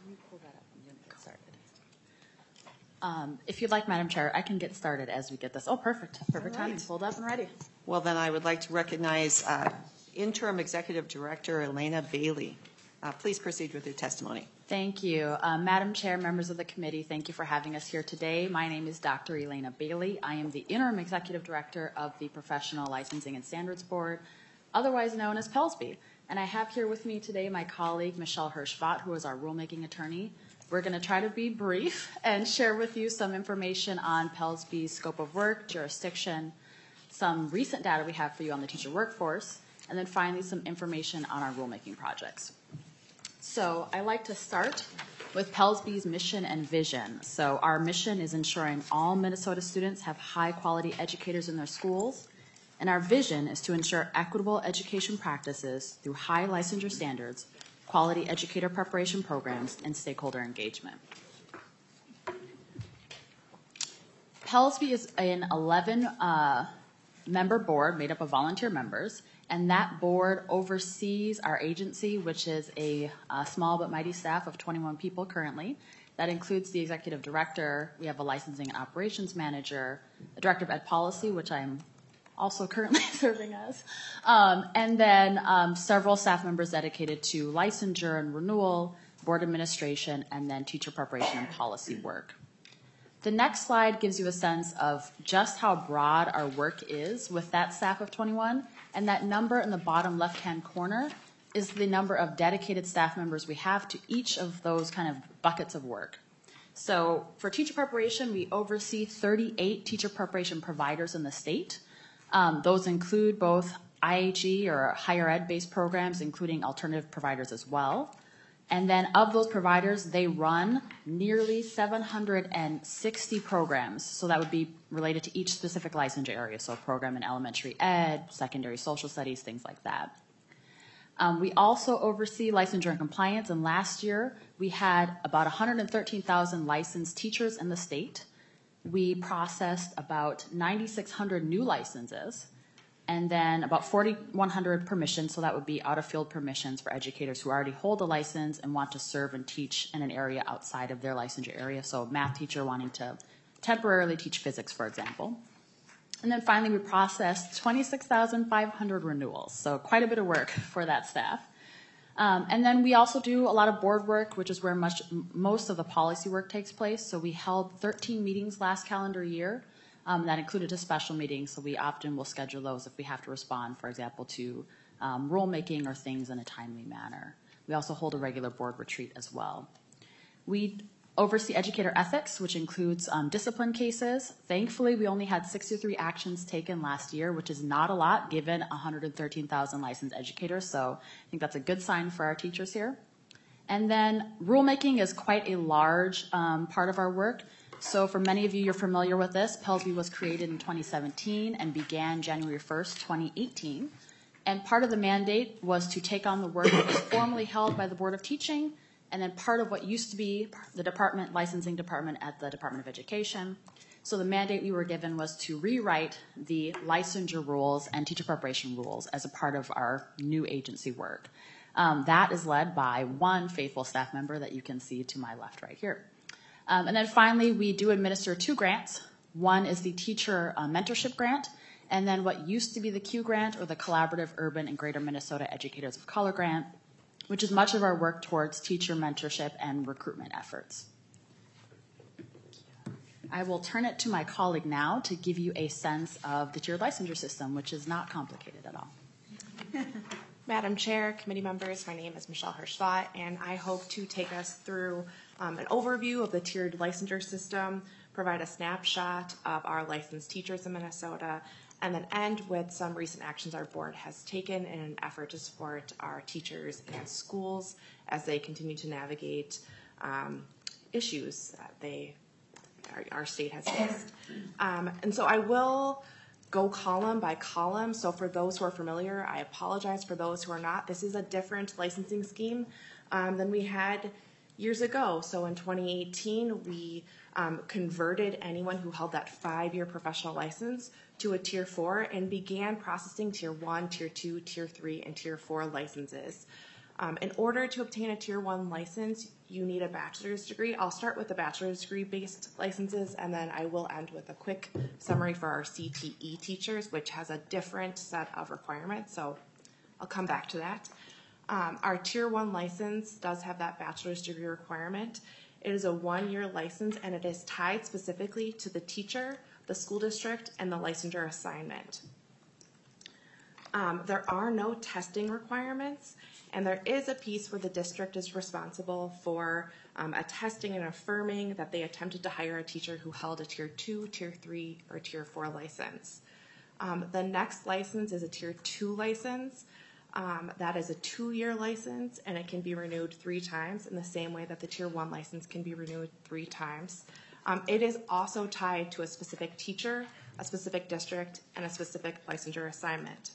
If you'd like, Madam Chair, I can get started as we get this. Oh, perfect. Perfect timing. Pulled up and ready. Well, then I would like to recognize Interim Executive Director Elena Bailey. Please proceed with your testimony. Thank you. Madam Chair, members of the committee, thank you for having us here today. My name is Dr. Elena Bailey. I am the Interim Executive Director of the Professional Licensing and Standards Board. otherwise known as PELSB. And I have here with me today my colleague, Michelle Hirschbott, who is our rulemaking attorney. We're going to try to be brief and share with you some information on PELSB's scope of work, jurisdiction, some recent data we have for you on the teacher workforce, and then finally some information on our rulemaking projects. So I like to start with PELSB's mission and vision. So our mission is ensuring all Minnesota students have high-quality educators in their schools, and our vision is to ensure equitable education practices through high licensure standards, quality educator preparation programs, and stakeholder engagement. PELSB is an 11-member board made up of volunteer members, and that board oversees our agency, which is a small but mighty staff of 21 people currently. That includes the executive director. We have a licensing and operations manager, a director of ed policy, which I'm also currently serving as, and then several staff members dedicated to licensure and renewal, board administration, and then teacher preparation and policy work. The next slide gives you a sense of just how broad our work is with that staff of 21, and that number in the bottom left-hand corner is the number of dedicated staff members we have to each of those kind of buckets of work. So for teacher preparation, we oversee 38 teacher preparation providers in the state. Those include both IHE or higher ed-based programs, including alternative providers as well. And then of those providers, they run nearly 760 programs. So that would be related to each specific licensure area. So a program in elementary ed, secondary social studies, things like that. We also oversee licensure and compliance. And last year, we had about 113,000 licensed teachers in the state. We processed about 9,600 new licenses, and then about 4,100 permissions, so that would be out-of-field permissions for educators who already hold a license and want to serve and teach in an area outside of their licensure area, so a math teacher wanting to temporarily teach physics, for example. And then finally, we processed 26,500 renewals, so quite a bit of work for that staff. And then we also do a lot of board work, which is where most of the policy work takes place. So we held 13 meetings last calendar year. That included a special meeting, so we often will schedule those if we have to respond, for example, to rulemaking or things in a timely manner. We also hold a regular board retreat as well. We oversee educator ethics, which includes discipline cases. Thankfully, we only had 63 actions taken last year, which is not a lot given 113,000 licensed educators. So I think that's a good sign for our teachers here. And then rulemaking is quite a large part of our work. So for many of you, you're familiar with this. PELSB was created in 2017 and began January 1st, 2018. And part of the mandate was to take on the work that was formerly held by the Board of Teaching, and then part of what used to be the licensing department at the Department of Education. So the mandate we were given was to rewrite the licensure rules and teacher preparation rules as a part of our new agency work. That is led by one faithful staff member that you can see to my left right here. And then finally, we do administer 2 grants. One is the teacher mentorship grant, and then what used to be the Q grant, or the Collaborative Urban and Greater Minnesota Educators of Color grant, which is much of our work towards teacher mentorship and recruitment efforts. I will turn it to my colleague now to give you a sense of the tiered licensure system, which is not complicated at all. Madam Chair, committee members, my name is Michelle Hirschbott, and I hope to take us through an overview of the tiered licensure system, provide a snapshot of our licensed teachers in Minnesota, and then end with some recent actions our board has taken in an effort to support our teachers and schools as they continue to navigate issues that our state has faced. And so I will go column by column. So for those who are familiar, I apologize. For those who are not, this is a different licensing scheme than we had years ago. So in 2018, we converted anyone who held that 5-year professional license to a Tier 4 and began processing Tier 1, Tier 2, Tier 3, and Tier 4 licenses. In order to obtain a Tier 1 license, you need a bachelor's degree. I'll start with the bachelor's degree-based licenses, and then I will end with a quick summary for our CTE teachers, which has a different set of requirements, so I'll come back to that. Our Tier 1 license does have that bachelor's degree requirement. It is a 1-year license, and it is tied specifically to the teacher, the school district, and the licensure assignment. There are no testing requirements, and there is a piece where the district is responsible for attesting and affirming that they attempted to hire a teacher who held a Tier 2, Tier 3, or Tier 4 license. The next license is a Tier 2 license. That is a 2-year license, and it can be renewed 3 times in the same way that the Tier 1 license can be renewed 3 times. It is also tied to a specific teacher, a specific district, and a specific licensure assignment.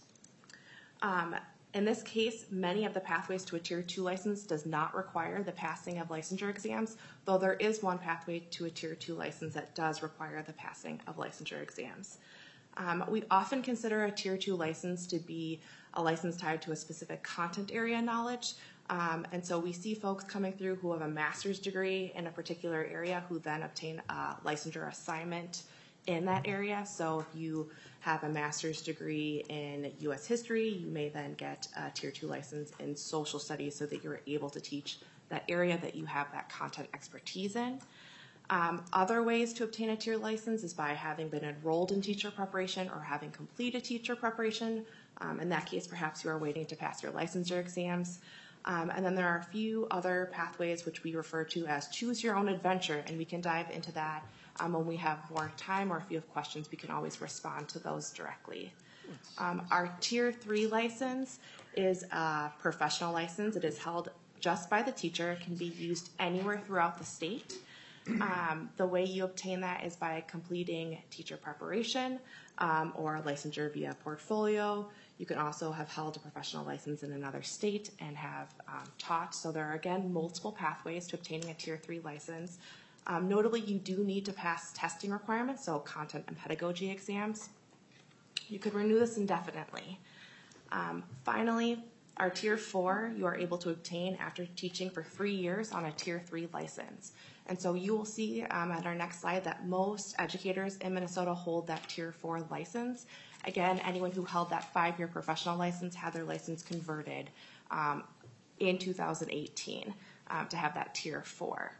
In this case, many of the pathways to a Tier 2 license does not require the passing of licensure exams, though there is one pathway to a Tier 2 license that does require the passing of licensure exams. We often consider a Tier 2 license to be a license tied to a specific content area knowledge, and so we see folks coming through who have a master's degree in a particular area who then obtain a licensure assignment in that area. So if you have a master's degree in U.S. history, you may then get a Tier 2 license in social studies so that you're able to teach that area that you have that content expertise in. Other ways to obtain a tier license is by having been enrolled in teacher preparation or having completed teacher preparation. In that case, perhaps you are waiting to pass your licensure exams. And then there are a few other pathways which we refer to as choose your own adventure, and we can dive into that when we have more time, or if you have questions, we can always respond to those directly. Our Tier 3 license is a professional license. It is held just by the teacher. It can be used anywhere throughout the state. The way you obtain that is by completing teacher preparation or licensure via portfolio. You can also have held a professional license in another state and have taught. So there are, again, multiple pathways to obtaining a Tier 3 license. Notably, you do need to pass testing requirements, so content and pedagogy exams. You could renew this indefinitely. Finally, our Tier 4, you are able to obtain after teaching for 3 years on a Tier 3 license. And so you will see at our next slide that most educators in Minnesota hold that Tier 4 license. Again, anyone who held that 5-year professional license had their license converted in 2018 to have that Tier 4.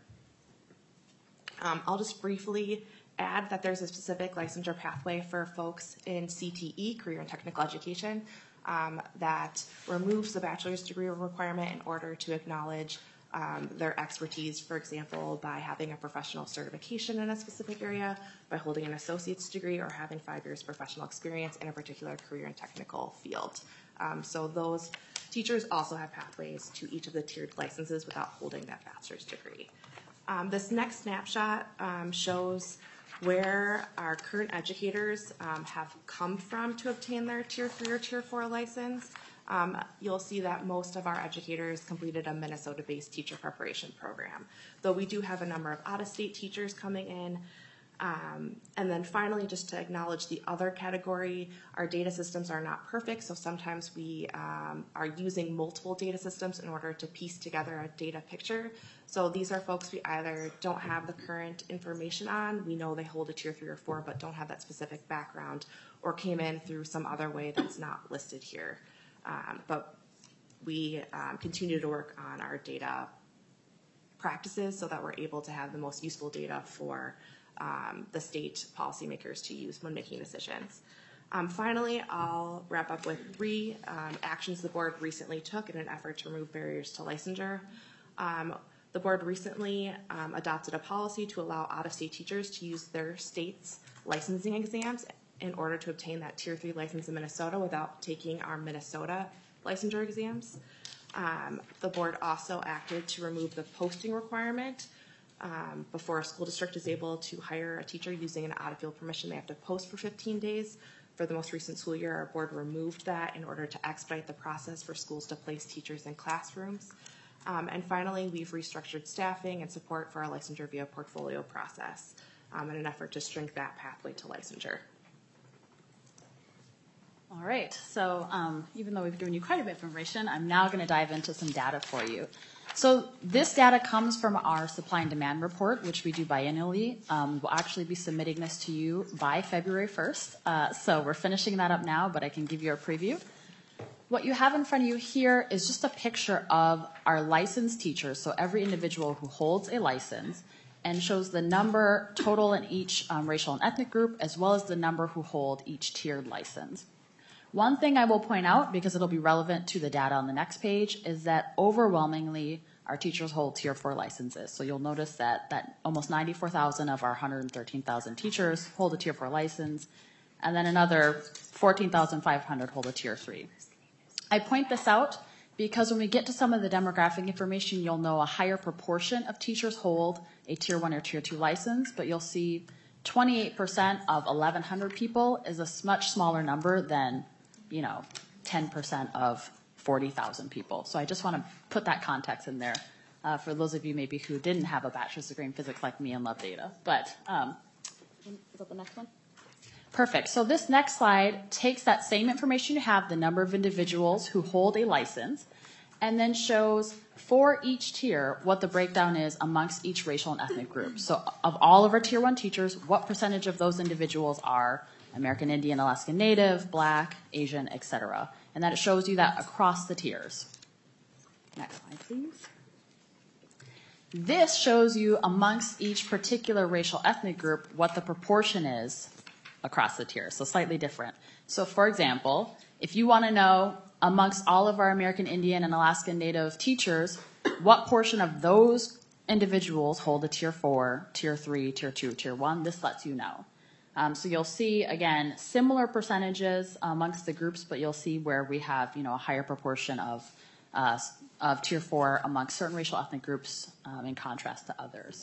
I'll just briefly add that there's a specific licensure pathway for folks in CTE, Career and Technical Education, that removes the bachelor's degree requirement in order to acknowledge their expertise, for example, by having a professional certification in a specific area, by holding an associate's degree, or having 5 years professional experience in a particular career and technical field. So those teachers also have pathways to each of the tiered licenses without holding that bachelor's degree. This next snapshot shows where our current educators have come from to obtain their Tier 3 or Tier 4 license. You'll see that most of our educators completed a Minnesota-based teacher preparation program, though we do have a number of out-of-state teachers coming in. And then finally, just to acknowledge the other category, our data systems are not perfect, so sometimes we are using multiple data systems in order to piece together a data picture. So these are folks we either don't have the current information on, we know they hold a Tier 3 or 4, but don't have that specific background, or came in through some other way that's not listed here. But we continue to work on our data practices so that we're able to have the most useful data for the state policymakers to use when making decisions. Finally, I'll wrap up with 3 actions the board recently took in an effort to remove barriers to licensure. The board recently adopted a policy to allow out-of-state teachers to use their state's licensing exams in order to obtain that Tier 3 license in Minnesota without taking our Minnesota licensure exams. The board also acted to remove the posting requirement. Before a school district is able to hire a teacher using an out-of-field permission, they have to post for 15 days. For the most recent school year, our board removed that in order to expedite the process for schools to place teachers in classrooms. And finally, we've restructured staffing and support for our licensure via portfolio process in an effort to shrink that pathway to licensure. All right, so even though we've given you quite a bit of information, I'm now going to dive into some data for you. So this data comes from our supply and demand report, which we do biannually. We'll actually be submitting this to you by February 1st. So we're finishing that up now, but I can give you a preview. What you have in front of you here is just a picture of our licensed teachers, so every individual who holds a license, and shows the number total in each racial and ethnic group, as well as the number who hold each tiered license. One thing I will point out, because it'll be relevant to the data on the next page, is that overwhelmingly our teachers hold Tier 4 licenses. So you'll notice that almost 94,000 of our 113,000 teachers hold a Tier 4 license, and then another 14,500 hold a Tier 3. I point this out because when we get to some of the demographic information, you'll know a higher proportion of teachers hold a Tier 1 or Tier 2 license, but you'll see 28% of 1,100 people is a much smaller number than 10% of 40,000 people. So I just want to put that context in there for those of you maybe who didn't have a bachelor's degree in physics like me and love data. But is that the next one? Perfect. So this next slide takes that same information you have, the number of individuals who hold a license, and then shows for each tier what the breakdown is amongst each racial and ethnic group. So of all of our Tier 1 teachers, what percentage of those individuals are American Indian, Alaskan Native, Black, Asian, etc. And that it shows you that across the tiers. Next slide, please. This shows you amongst each particular racial ethnic group what the proportion is across the tiers, so slightly different. So for example, if you want to know amongst all of our American Indian and Alaskan Native teachers, what portion of those individuals hold a Tier 4, Tier 3, Tier 2, Tier 1, this lets you know. So you'll see, again, similar percentages amongst the groups, but you'll see where we have, a higher proportion of Tier 4 amongst certain racial ethnic groups in contrast to others.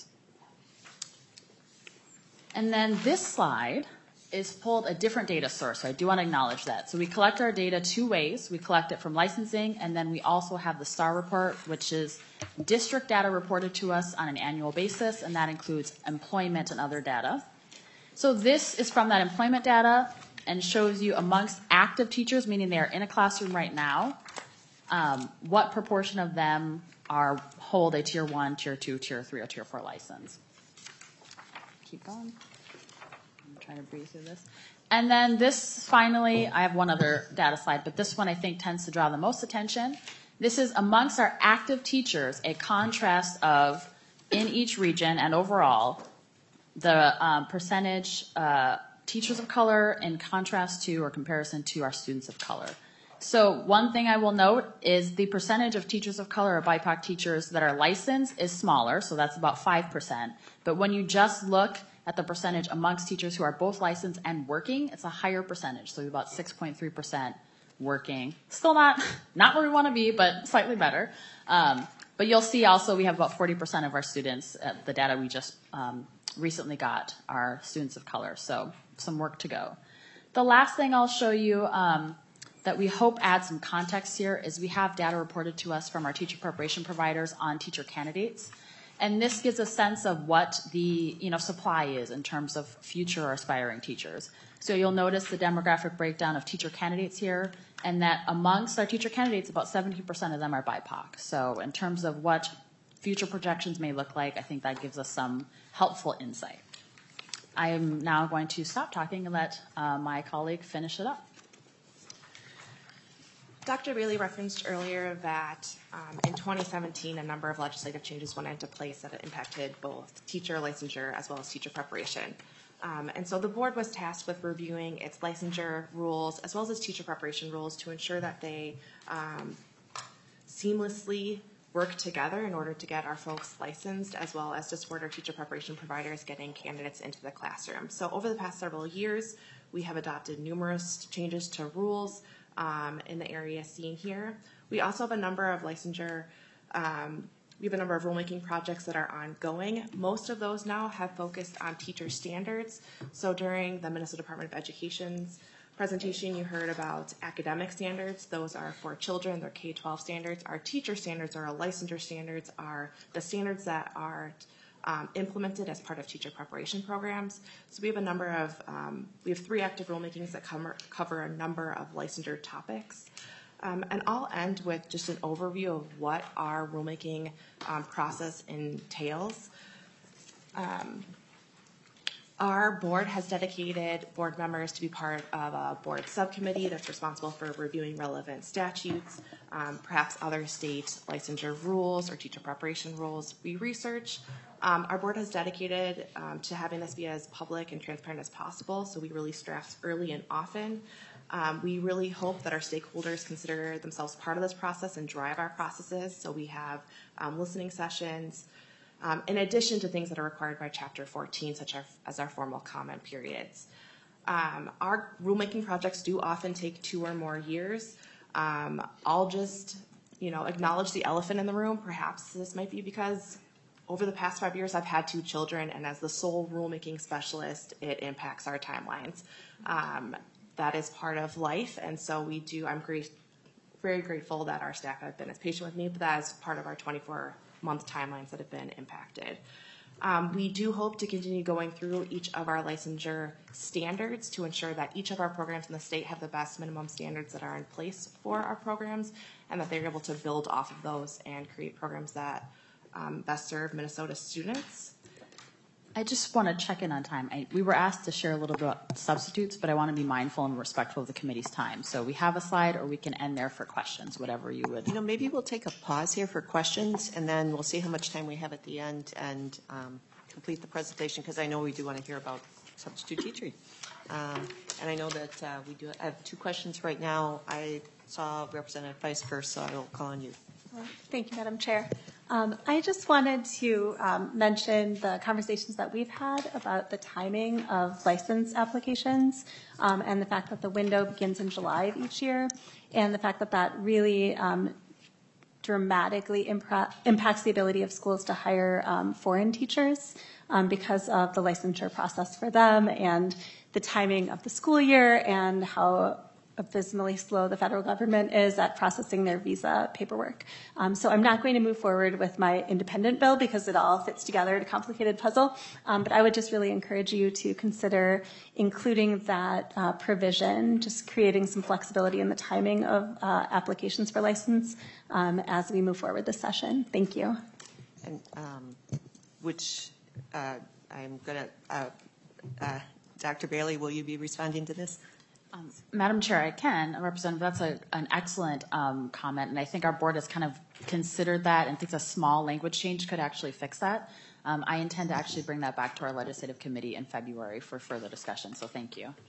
And then this slide is pulled a different data source, so I do want to acknowledge that. So we collect our data two ways. We collect it from licensing, and then we also have the STAR report, which is district data reported to us on an annual basis, and that includes employment and other data. So this is from that employment data and shows you amongst active teachers, meaning they are in a classroom right now, what proportion of them hold a Tier 1, Tier 2, Tier 3, or Tier 4 license. Keep going. I'm trying to breeze through this. And then this, finally, I have one other data slide, but this one I think tends to draw the most attention. This is amongst our active teachers, a contrast of, in each region and overall, the percentage teachers of color in contrast to or comparison to our students of color. So one thing I will note is the percentage of teachers of color or BIPOC teachers that are licensed is smaller, so that's about 5%. But when you just look at the percentage amongst teachers who are both licensed and working, it's a higher percentage, so about 6.3% working. Still not where we want to be, but slightly better. But you'll see also we have about 40% of our students, the data we just recently got, are students of color, so some work to go. The last thing I'll show you that we hope adds some context here is we have data reported to us from our teacher preparation providers on teacher candidates. And this gives a sense of what the supply is in terms of future or aspiring teachers. So you'll notice the demographic breakdown of teacher candidates here, and that amongst our teacher candidates, about 17% of them are BIPOC. So in terms of what future projections may look like, I think that gives us some helpful insight. I am now going to stop talking and let my colleague finish it up. Dr. Bailey referenced earlier that in 2017, a number of legislative changes went into place that impacted both teacher licensure as well as teacher preparation. And so the board was tasked with reviewing its licensure rules as well as its teacher preparation rules to ensure that they seamlessly work together in order to get our folks licensed, as well as to support our teacher preparation providers getting candidates into the classroom. So over the past several years, we have adopted numerous changes to rules in the area seen here. We also have a number of licensure, we have a number of rulemaking projects that are ongoing. Most of those now have focused on teacher standards. So during the Minnesota Department of Education's presentation, you heard about academic standards. Those are for children, they're K-12 standards. Our teacher standards or our licensure standards are the standards that are implemented as part of teacher preparation programs. So we have a number of, we have 3 active rulemakings that cover a number of licensure topics. And I'll end with just an overview of what our rulemaking process entails. Our board has dedicated board members to be part of a board subcommittee that's responsible for reviewing relevant statutes, perhaps other state licensure rules or teacher preparation rules we research. Our board has dedicated to having this be as public and transparent as possible, so we release drafts early and often. We really hope that our stakeholders consider themselves part of this process and drive our processes. So we have listening sessions, in addition to things that are required by Chapter 14, such as our formal comment periods. Our rulemaking projects do often take 2 or more years. I'll just, acknowledge the elephant in the room. Perhaps this might be because over the past 5 years, I've had 2 children, and as the sole rulemaking specialist, it impacts our timelines. That is part of life, and so I'm very grateful that our staff have been as patient with me, but that is part of our 24-month timelines that have been impacted. We do hope to continue going through each of our licensure standards to ensure that each of our programs in the state have the best minimum standards that are in place for our programs, and that they're able to build off of those and create programs that best serve Minnesota students. I just want to check in on time. We were asked to share a little bit about substitutes, but I want to be mindful and respectful of the committee's time. So we have a slide, or we can end there for questions, whatever you would. Maybe we'll take a pause here for questions, and then we'll see how much time we have at the end and complete the presentation, because I know we do want to hear about substitute teaching. And I know that we do have 2 questions right now. I saw Representative Feist first, so I will call on you. Thank you, Madam Chair. I just wanted to mention the conversations that we've had about the timing of license applications and the fact that the window begins in July of each year, and the fact that that really dramatically impacts the ability of schools to hire foreign teachers because of the licensure process for them and the timing of the school year and how abysmally slow the federal government is at processing their visa paperwork. So I'm not going to move forward with my independent bill because it all fits together in a complicated puzzle. But I would just really encourage you to consider including that provision, just creating some flexibility in the timing of applications for license as we move forward this session. Thank you. And I'm going to, Dr. Bailey, will you be responding to this? Madam Chair, I can. Representative, that's an excellent comment, and I think our board has kind of considered that and thinks a small language change could actually fix that. I intend to actually bring that back to our legislative committee in February for further discussion, so thank you.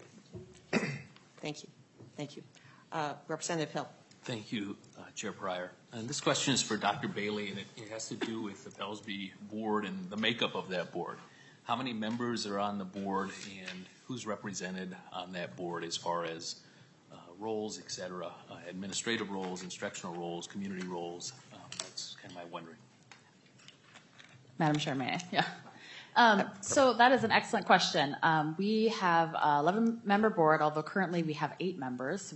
Thank you. Thank you. Representative Hill. Thank you, Chair Pryor. And this question is for Dr. Bailey, and it has to do with the Belsby board and the makeup of that board. How many members are on the board, and who's represented on that board as far as roles, et cetera, administrative roles, instructional roles, community roles? That's kind of my wondering. Madam Chair, may I? Yeah. So that is an excellent question. We have an 11-member board, although currently we have 8 members.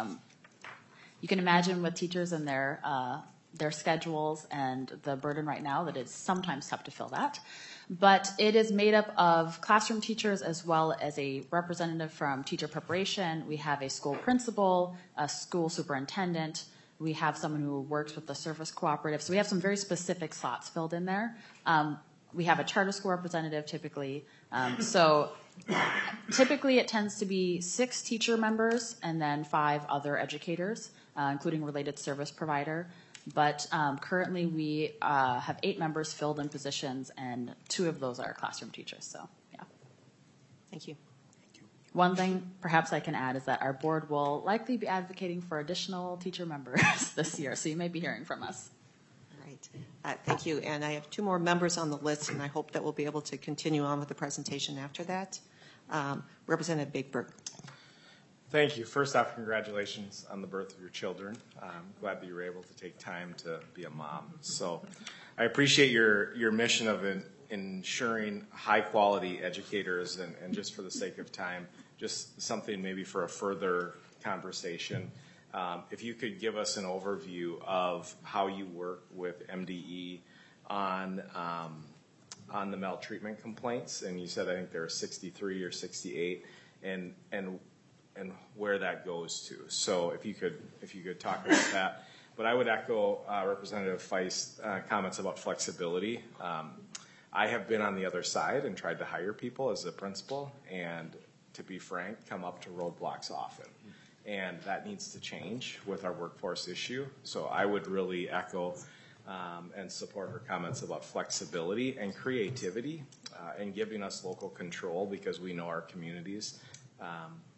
You can imagine with teachers and their schedules and the burden right now that it's sometimes tough to fill that. But it is made up of classroom teachers as well as a representative from teacher preparation. We have a school principal, a school superintendent. We have someone who works with the service cooperative. So we have some very specific slots filled in there. We have a charter school representative typically. So typically it tends to be 6 teacher members and then 5 other educators, including related service provider. But currently we have 8 members filled in positions, and 2 of those are classroom teachers. So, yeah. Thank you. One thing perhaps I can add is that our board will likely be advocating for additional teacher members this year, so you may be hearing from us. All right. Thank you. And I have 2 more members on the list, and I hope that we'll be able to continue on with the presentation after that. Representative Bigberg. Thank you. First off, congratulations on the birth of your children. I'm glad that you were able to take time to be a mom. So I appreciate your mission of ensuring high-quality educators, and just for the sake of time, just something maybe for a further conversation. If you could give us an overview of how you work with MDE on the maltreatment complaints, and you said I think there are 63 or 68, and where that goes to. So if you could talk about that. But I would echo Representative Feist's comments about flexibility. I have been on the other side and tried to hire people as a principal, and to be frank, come up to roadblocks often. And that needs to change with our workforce issue. So I would really echo and support her comments about flexibility and creativity and giving us local control, because we know our communities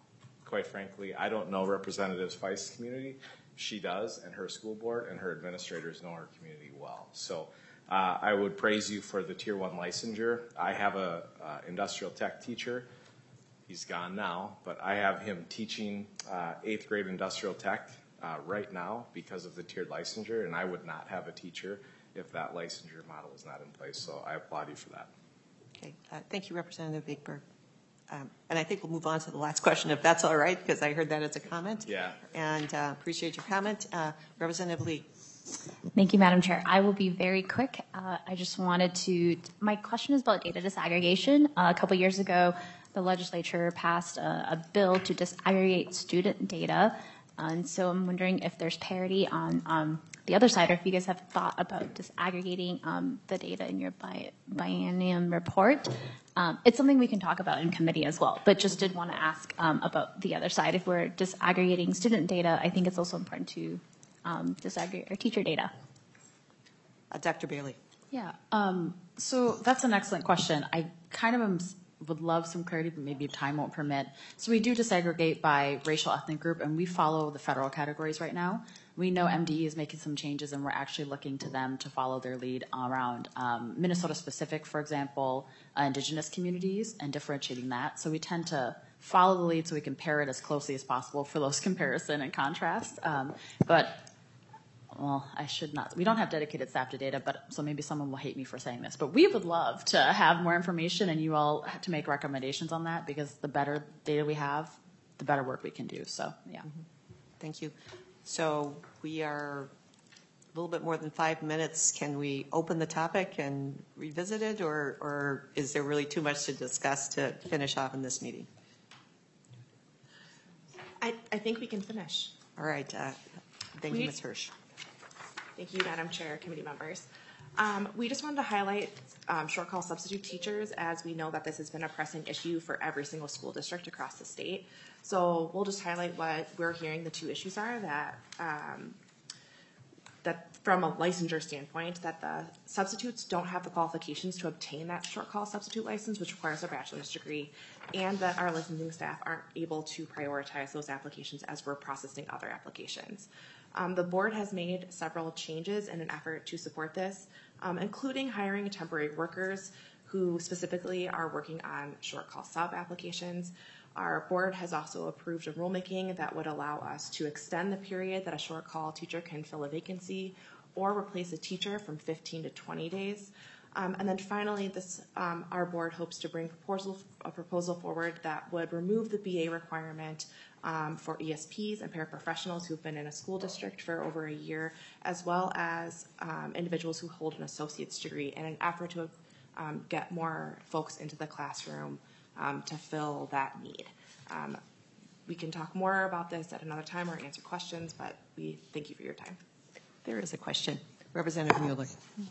quite frankly, I don't know Representative Feist's community. She does, and her school board and her administrators know her community well. So I would praise you for the Tier 1 licensure. I have a industrial tech teacher. He's gone now, but I have him teaching 8th grade industrial tech right now because of the tiered licensure, and I would not have a teacher if that licensure model was not in place. So I applaud you for that. Okay, thank you, Representative Vickberg. And I think we'll move on to the last question, if that's all right, because I heard that as a comment. Yeah. And appreciate your comment. Representative Lee. Thank you, Madam Chair. I will be very quick. I just wanted to, my question is about data disaggregation. A couple years ago, the legislature passed a bill to disaggregate student data. And so I'm wondering if there's parity on the other side, or if you guys have thought about disaggregating the data in your biennium report. It's something we can talk about in committee as well, but just did want to ask about the other side. If we're disaggregating student data, I think it's also important to disaggregate our teacher data. Dr. Bailey. Yeah, so that's an excellent question. I kind of would love some clarity, but maybe time won't permit. So we do disaggregate by racial ethnic group, and we follow the federal categories right now. We know MDE is making some changes, and we're actually looking to them to follow their lead around Minnesota specific, for example, indigenous communities, and differentiating that. So we tend to follow the lead so we can pair it as closely as possible for those comparison and contrast. But well, I should not. We don't have dedicated staff to data, but so maybe someone will hate me for saying this. But we would love to have more information, and you all have to make recommendations on that, because the better data we have, the better work we can do. So, yeah. Mm-hmm. Thank you. So we are a little bit more than 5 minutes. Can we open the topic and revisit it, or is there really too much to discuss to finish off in this meeting? I think we can finish. All right. Thank you, Ms. Hirsch. Thank you, Madam Chair, committee members. We just wanted to highlight short call substitute teachers, as we know that this has been a pressing issue for every single school district across the state. So we'll just highlight what we're hearing the two issues are, that that from a licensure standpoint, that the substitutes don't have the qualifications to obtain that short call substitute license, which requires a bachelor's degree, and that our licensing staff aren't able to prioritize those applications as we're processing other applications. The board has made several changes in an effort to support this, including hiring temporary workers who specifically are working on short call sub applications. Our board has also approved a rulemaking that would allow us to extend the period that a short call teacher can fill a vacancy or replace a teacher from 15 to 20 days. And then finally, this our board hopes to bring a proposal forward that would remove the BA requirement for ESPs and paraprofessionals who've been in a school district for over a year, as well as individuals who hold an associate's degree, in an effort to get more folks into the classroom to fill that need. We can talk more about this at another time or answer questions, but we thank you for your time. There is a question. Representative Mueller.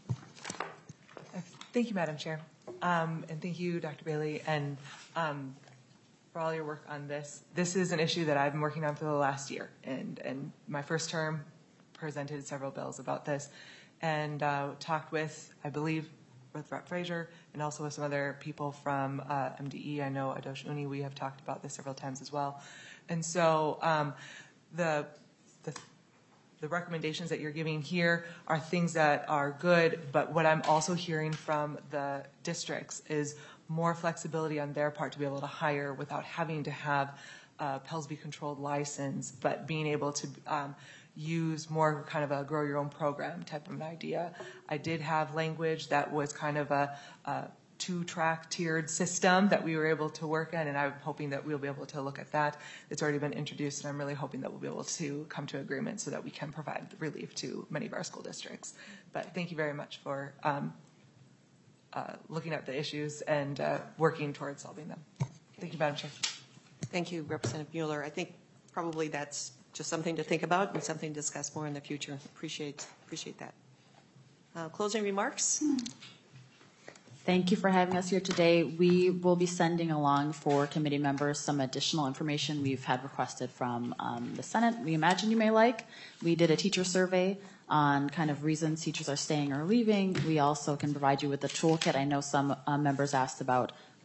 Thank you, Madam Chair. And thank you, Dr. Bailey, and for all your work on this. This is an issue that I've been working on for the last year. And my first term presented several bills about this, and talked with, I believe, with Rep. Frazier, and also with some other people from MDE. I know Adosh Uni, we have talked about this several times as well. And so the recommendations that you're giving here are things that are good, but what I'm also hearing from the districts is more flexibility on their part to be able to hire without having to have a PELSB controlled license, but being able to use more kind of a grow your own program type of an idea. I did have language that was kind of a two-track tiered system that we were able to work in, and I'm hoping that we'll be able to look at that. It's already been introduced, and I'm really hoping that we'll be able to come to agreement so that we can provide relief to many of our school districts. But thank you very much for looking at the issues and working towards solving them. Thank you, Madam Chair. Thank you, Representative Mueller. I think probably that's just something to think about and something to discuss more in the future. Appreciate that. Closing remarks? Thank you for having us here today. We will be sending along for committee members some additional information we've had requested from the Senate. We imagine you may like. We did a teacher survey on kind of reasons teachers are staying or leaving. We also can provide you with a toolkit. I know some members asked about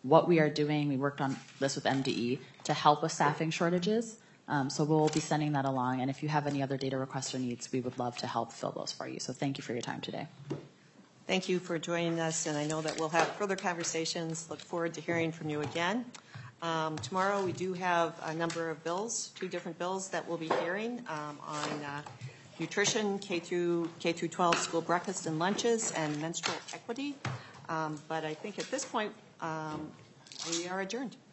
what we are doing. We worked on this with MDE to help with staffing shortages. So we'll be sending that along. And if you have any other data requests or needs, we would love to help fill those for you. So thank you for your time today. Thank you for joining us, and I know that we'll have further conversations. Look forward to hearing from you again. Tomorrow we do have a number of bills, 2 different bills that we'll be hearing on nutrition, K through 12 school breakfast and lunches, and menstrual equity. But I think at this point we are adjourned.